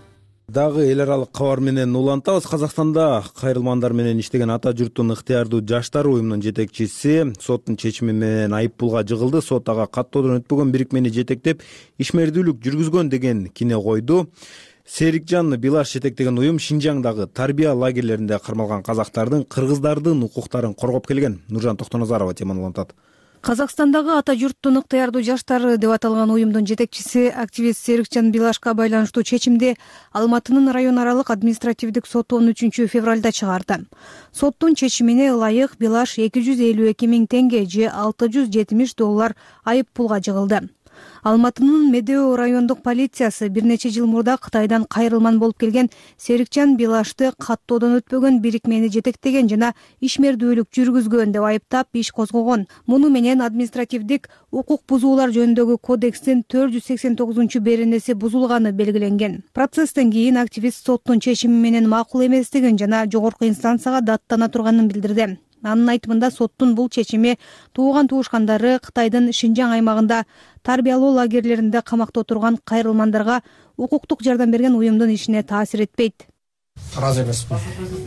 Дагы эл аралык кабар менен улантабыз. Казакстанда кайрылмандар менен иштеген ата журттун ыктыярдуу жаштар уюмунун жетекчиси соттун чечими менен айыппулга жыгылды. Сот ага каттоодон өтпөгөн бирикмени жетектеп ишмердүүлүк жүргүзгөн деген кине койду. Серикжан Билаш жетектеген уюм Шинжаңдагы тарбия лагерлеринде кармалган казактардын, кыргыздардын укуктарын коргоп келген. Нуржан Токтоназарова теманы улантат. Казакстандагы ата журттун ыктыярдуу жаштары деп аталган уюмдун жетекчиси активист Серикжан Билашка байланыштуу чечимди Алматынын район аралык административдик соту он үчүнчү февралда чыгарды. Соттун чечимине ылайык Билаш эки жүз элүү эки миң теңге же алты жүз жетимиш доллар айып пулга жыгылды. Алматынын Медео райондук полициясы бир нече жыл мурда Кытайдан кайрылман болуп келген Серикжан Билашты каттоодон өтпөгөн бирикмени жетектеген жана ишмердүүлүк жүргүзгөн деп айыптап иш козгогон. Муну менен административдик укук бузуулар жөнүндөгү кодекстин төрт жүз сексен тогузунчу беренеси бузулганы белгиленген. Процесстен кийин активист соттун чечими менен макул эместигин жана жогорку инстанцияга даттана турганын билдирди. Анын айтымында соттун бул чечими тууган туушкандары Кытайдын Шинжаң аймагында тарбиялоо лагерлеринде камакта отурган кайрылмандарга укуктук жардам берген уюмдун ишине таасир этпейт. Ыраазы эмесмин.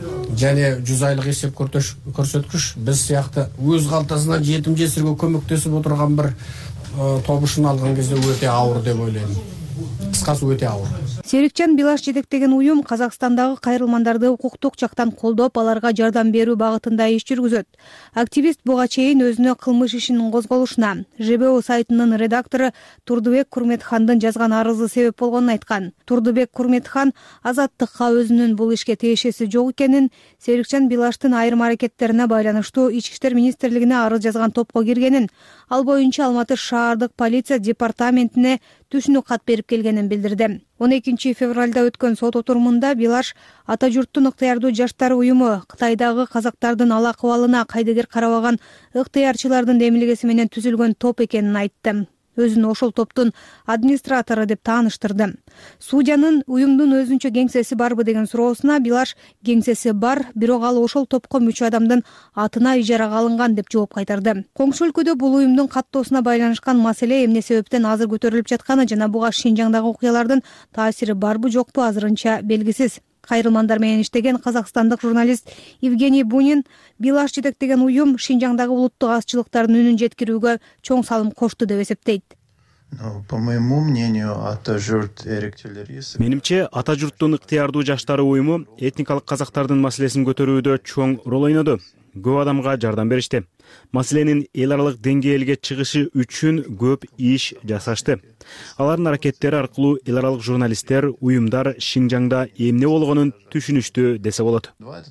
Және жүз айлык эсеп көрсөткүч биз сыяктуу өз калтасынан жетим жесирге көмөктөсүп отурган бир тобушун алган кезде өтө ауыр деп ойлойм. Кыскасы өтө ауыр. Серикжан Билаш жетектеген уюм Казакстандагы кайрылмандарды укуктук жактан колдоп, аларга жардам берүү багытында иш жүргүзөт. Активист буга чейин өзүнө кылмыш ишинин козголушуна ЖБО сайтынын редактору Турдубек Курметхандын жазган арызы себеп болгонун айткан. Турдубек Курметхан Азаттыкка өзүнүн бул ишке тиешеси жок экенин, Серикжан Билаштын айрым аракеттерине байланыштуу Ички иштер министрлигине арыз жазган топко киргенин, ал боюнча Алматы шаардык полиция департаментине түшүнүк кат берип келгенин билдирди. он экинчи февралда өткөн сот отурумунда Билаш ата журттун ыктыярдуу жаштар уюму Кытайдагы казактардын ал акыбалына кайдыгер карабаган ыктыярчылардын демилгеси менен түзүлгөн топ экенин айтты. Өзүн ошол топтун администратору деп тааныштырды. Судьянын уюмдун өзүнчө кеңсеси барбы деген суроосуна Билаш кеңсеси бар, бирок ал ошол топко мүчө адамдын атына ижарага алынган деп жооп кайтарды. Коңшу өлкөдө бул уюмдун каттоосуна байланышкан маселе эмне себептен азыр көтөрүлүп жатканы жана буга Шинжаңдагы окуялардын таасири барбы жокпу азырынча белгисиз. Кайрылмандар менен иштеген казакстандык журналист Евгений Бунин Билаш жетектеген уюм Шинжаңдагы улуттук азчылыктардын үнүн жеткирүүгө чоң салым кошту деп эсептейт. По моему мнению, ата журт эректелери. Менимче, ата журттун ыктыярдуу жаштары уюму этникалык казактардын маселесин көтөрүүдө чоң рол ойноду. Көп адамга жардам беришти. Маселенин эл аралык деңгээлге чыгышы үчүн көп иш жасашты. Алардын аракеттери аркылуу эл аралык журналисттер, уюмдар Шинжаңда эмне болгонун түшүнүштү десе болот.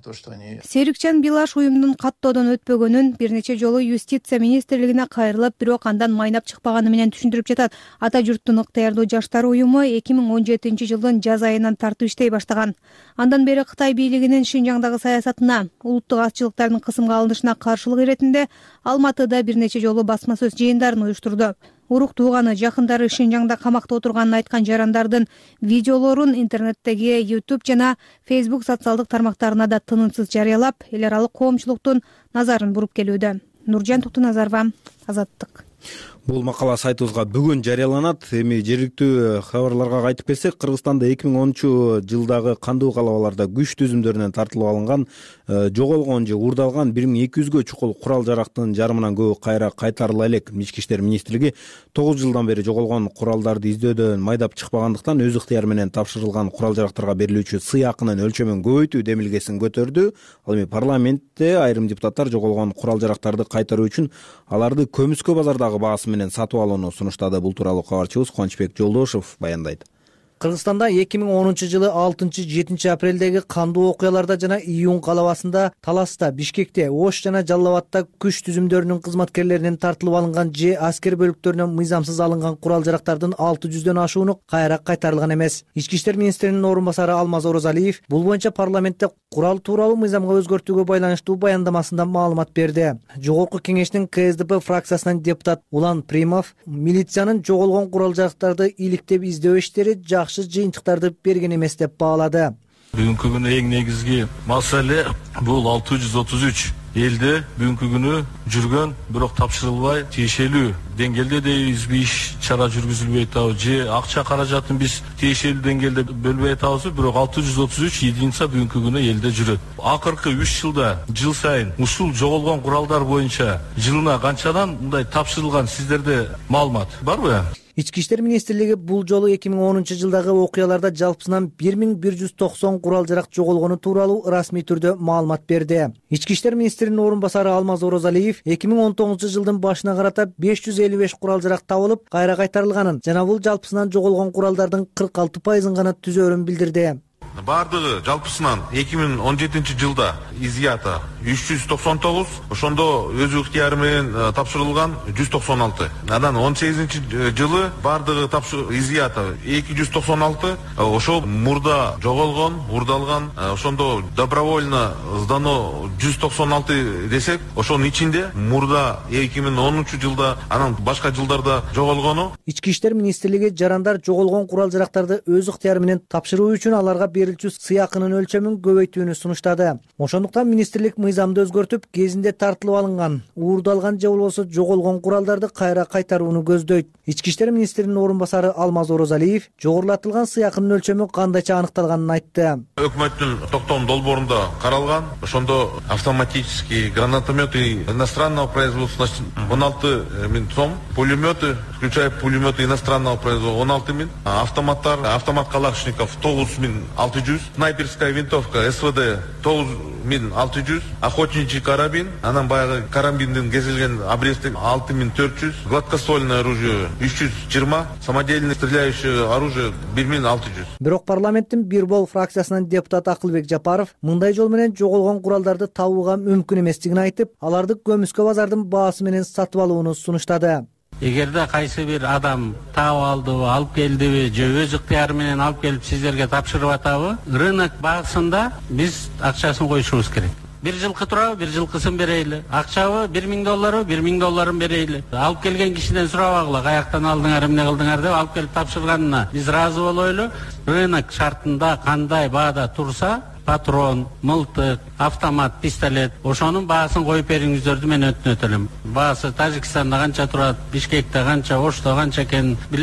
Серикчан Билаш уюмдун каттоодон өтпөгөнүн бир нече жолу юстиция министрлигине кайрылып, бирок андан майнап чыкпаганы менен түшүндүрүп жатат. Ата журттун ыктыярдуу жаштар уюму эки миң он жетинчи жылдын жаз айынан тартып иштей баштаган. Андан бери Кытай бийлигинин Шинжаңдагы саясатына, улуттук азчылыктардын кысымга алынышына каршылык иретинде Алматыда бир нече жолу басма сөз жыйындарын уюштурду. Урук тууганы, жакындары Шинжаңда камакта отурганын айткан жарандардын видеолорун интернеттеги YouTube жана Facebook социалдык тармактарына да тынымсыз жарыялап, эл аралык коомчулуктун назарын буруп келүүдө. Нуржан Токтуназарова, Азаттык. Бул макала сайтыбызга бүгүн жарыяланат. Эми жергиликтүү кабарларга кайтып келсек, Кыргызстанда эки миң онунчу жылдагы кандуу калабаларда күч түзүмдөрүнөн тартылып алынган, жоголгон же уурдалган бир миң эки жүзгө чукул курал жарактын жарымынан көбү кайра кайтарыла элек. Ички иштер министрлиги тогуз жылдан бери жоголгон куралдарды издөөдөн майдап чыкпагандыктан өз ыктыяры менен тапшырылган курал жарактарга берилүүчү сый акынын өлчөмүн көбөйтүү демилгесин көтөрдү. Ал эми парламентте айрым депутаттар жоголгон курал жарактарды кайтаруу үчүн аларды көмүскө базардагы баасы менен сатып алууну сунуштады. Бул тууралуу кабарчыбыз Кубанычбек Жолдошев баяндайт. Кыргызстанда эки миң онунчу жылы алтынчы жетинчи апрелдеги кандуу окуяларда жана июнь калабасында, Таласта, Бишкекте, Ош жана Жалал Абадта күч түзүмдөрүнүн кызматкерлеринен тартылып алынган же аскер бөлүктөрүнөн мыйзамсыз алынган курал жарактардын алты жүздөн ашууну кайра кайтарылган эмес. Ички иштер министринин орун басары Алмаз Орозалиев бул боюнча парламентте курал тууралуу мыйзамга өзгөртүүгө байланыштуу баяндамасында маалымат берди. Жогорку кеңештин К С Д П фракциясынан депутат Улан Примов милициянын жоголгон курал жарактарды иликтеп издөө иштери жакшы жыйынтыктарды берген эмес деп баалады. Бүгүнкү күнү эң негизги маселе бул алты жүз отуз үч элде бүгүнкү күнү жүргөн, бирок тапшырылбай, тиешелүү деңгээлде де иш чара жүргүзүлбөй атабы, же акча каражатын биз тиешелүү деңгээлде бөлбөй атабыз, бирок алты жүз отуз үч единица бүгүнкү күнү элде жүрөт. Акыркы үч жылда жыл сайын ушул жоголгон куралдар боюнча жылына канчадан мындай тапшырылган сиздерде маалымат барбы? Ички иштер министрлиги бул жолу эки миң онунчу жылдагы окуяларда жалпысынан бир миң бир жүз токсон курал жарак жоголгону тууралуу расмий түрдө маалымат берди. Ички иштер министринин орун басары Алмаз Орозалиев эки миң он тогузунчу жылдын башына карата беш жүз элүү беш курал жарак табылып, кайра кайтарылганын жана бул жалпысынан жоголгон куралдардын кырк алты пайызын гана түзөөрүн билдирди. Бардыгы жалпысынан эки миң он жетинчи жылда изъято үч жүз токсон тогуз, ошондо өз ыктыяры менен тапшырылган жүз токсон алты. Анан он сегизинчи жылы бардыгы изъято эки жүз токсон алты, ошол мурда жоголгон, урдалган, ошондо добровольно сдано жүз токсон алты десек, ошонун ичинде мурда эки миң онунчу жылда, анан башка жылдарда жоголгону. Ички иштер министрлиги жарандар жоголгон курал жарактарды өз ыктыяры менен тапшыруу үчүн аларга берилчү сый акынын өлчөмүн көбөйтүүнү сунуштады. Ошондуктан министрлик мыйзамды өзгөртүп, кезинде тартылып алынган, уурдалган же болбосо жоголгон куралдарды кайра кайтарууну көздөйт. Ички иштер министринин орун басары Алмаз Орозалиев жогорулатылган сый акынын өлчөмү кандайча аныкталганын айтты. Өкмөттүн токтом долбоорунда каралган, ошондо автоматический гранатометы иностранного производства он алты миң сом, пулеметы, включая пулеметы иностранного производства он алты миң, автоматтар, автомат калашников тогуз миң алты жүз, снайперская винтовка С В Д тогуз миң алты жүз, охотничий карабин, анан баягы карабиндин кесилген обрезтик алты миң төрт жүз, гладкоствольное оружие үч жүз жыйырма, самодельное стреляющее оружие бир миң алты жүз. Бирок парламенттин бир бол фракциясынан депутат Акылбек Жапаров мындай жол менен жоголгон куралдарды табууга мүмкүн эместигин айтып, аларды көмүскө базардын баасы менен сатып алууну сунуштады. Эгерде кайсы бир адам таап алдыбы, алып келдиби, же өз ыктыяры менен алып келип сиздерге тапшырып атабы, рынок баасында биз акчасын коюшубуз керек. Бир жылкы турабы, бир жылкысын берейли. Акчабы бир миң долларбы, бир миң долларын берейли. Алып келген кишиден сурабагыла, каяктан алдыңар, эмне кылдыңар деп алып келип тапшырганына биз ыраазы болойлу. Рынок шартында кандай баада турса, патрон, мылтык, автомат, пистолет, ошонун баасын коюп бериңиздерди мен өтүнөт элем. Баасы Тажикстанда канча турат, Бишкекте канча, Ошто канча экенин билесиз.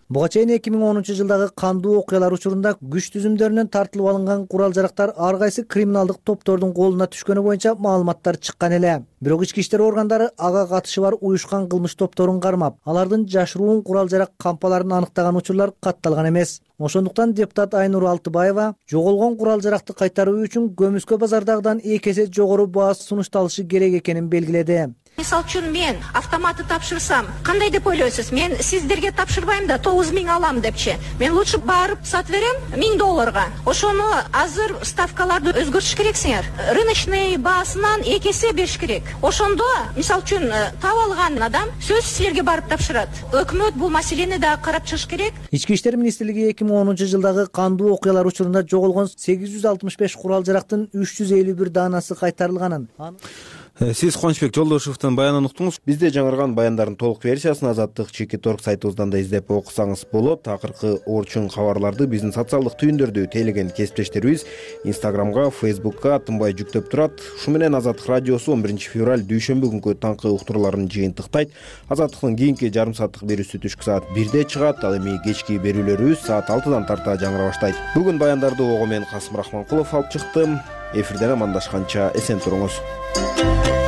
Буга чейин эки миң онунчу жылдагы кандуу окуялар учурунда күч түзүмдөрүнөн тартылып алынган курал жарактар ар кайсы криминалдык топтордун колуна түшкөнү боюнча маалыматтар чыккан эле. Бирок ички иштер органдары ага катышы бар уюшкан кылмыш топторун кармап, алардын жашыруун курал жарак кампаларын аныктаган учурлар катталган эмес. Ошондуктан депутат Айнур Алтыбаева жоголгон курал жаракты кайтаруу үчүн көмүскө базардагыдан эки эсе жогору баа сунушталышы керек экенин белгиледи. Мисал үчүн мен автоматты тапшырсам, кандай деп ойлойсуз? Мен сиздерге тапшырбайм да тогуз миң алам депчи. Мен лучше барып сатып берем миң долларга. Ошону азыр ставкаларды өзгөртүш керексиңер. Рыночный баасынан эки эсе бериш керек. Ошондо, мисал үчүн таап алган адам сөз силерге барып тапшырат. Өкмөт бул маселени да карап чыгыш керек. Ички иштер министрлиги эки миң онунчу жылдагы кандуу окуялар учурунда жоголгон сегиз жүз алтымыш беш курал жарактын үч жүз элүү бир даанасы кайтарылганын. Сиз Кубанычбек Жолдошевдун баянын уктуңуз. Бизде жаңырган баяндардын толук версиясын Азаттык чекит орг сайтыбыздан да издеп окусаңыз болот. Акыркы орчун кабарларды биздин социалдык түйүндөрдү тейлеген кесиптештерибиз Инстаграмга, Фейсбукка тынбай жүктөп турат. Ушу менен Азаттык радиосу он биринчи февраль дүйшөмбү күнкү таңкы уктурууларын жыйынтыктайт. Азаттыктын кийинки жарым сааттык берүүсү түшкү саат бирде чыгат. Ал эми кечки берүүлөрүбүз саат алтыдан тарта жаңыра баштайт. Бүгүн баяндарды ого мен Касым Рахманкулов алып чыктым. Эфирден амандашканча эсен туруңуз.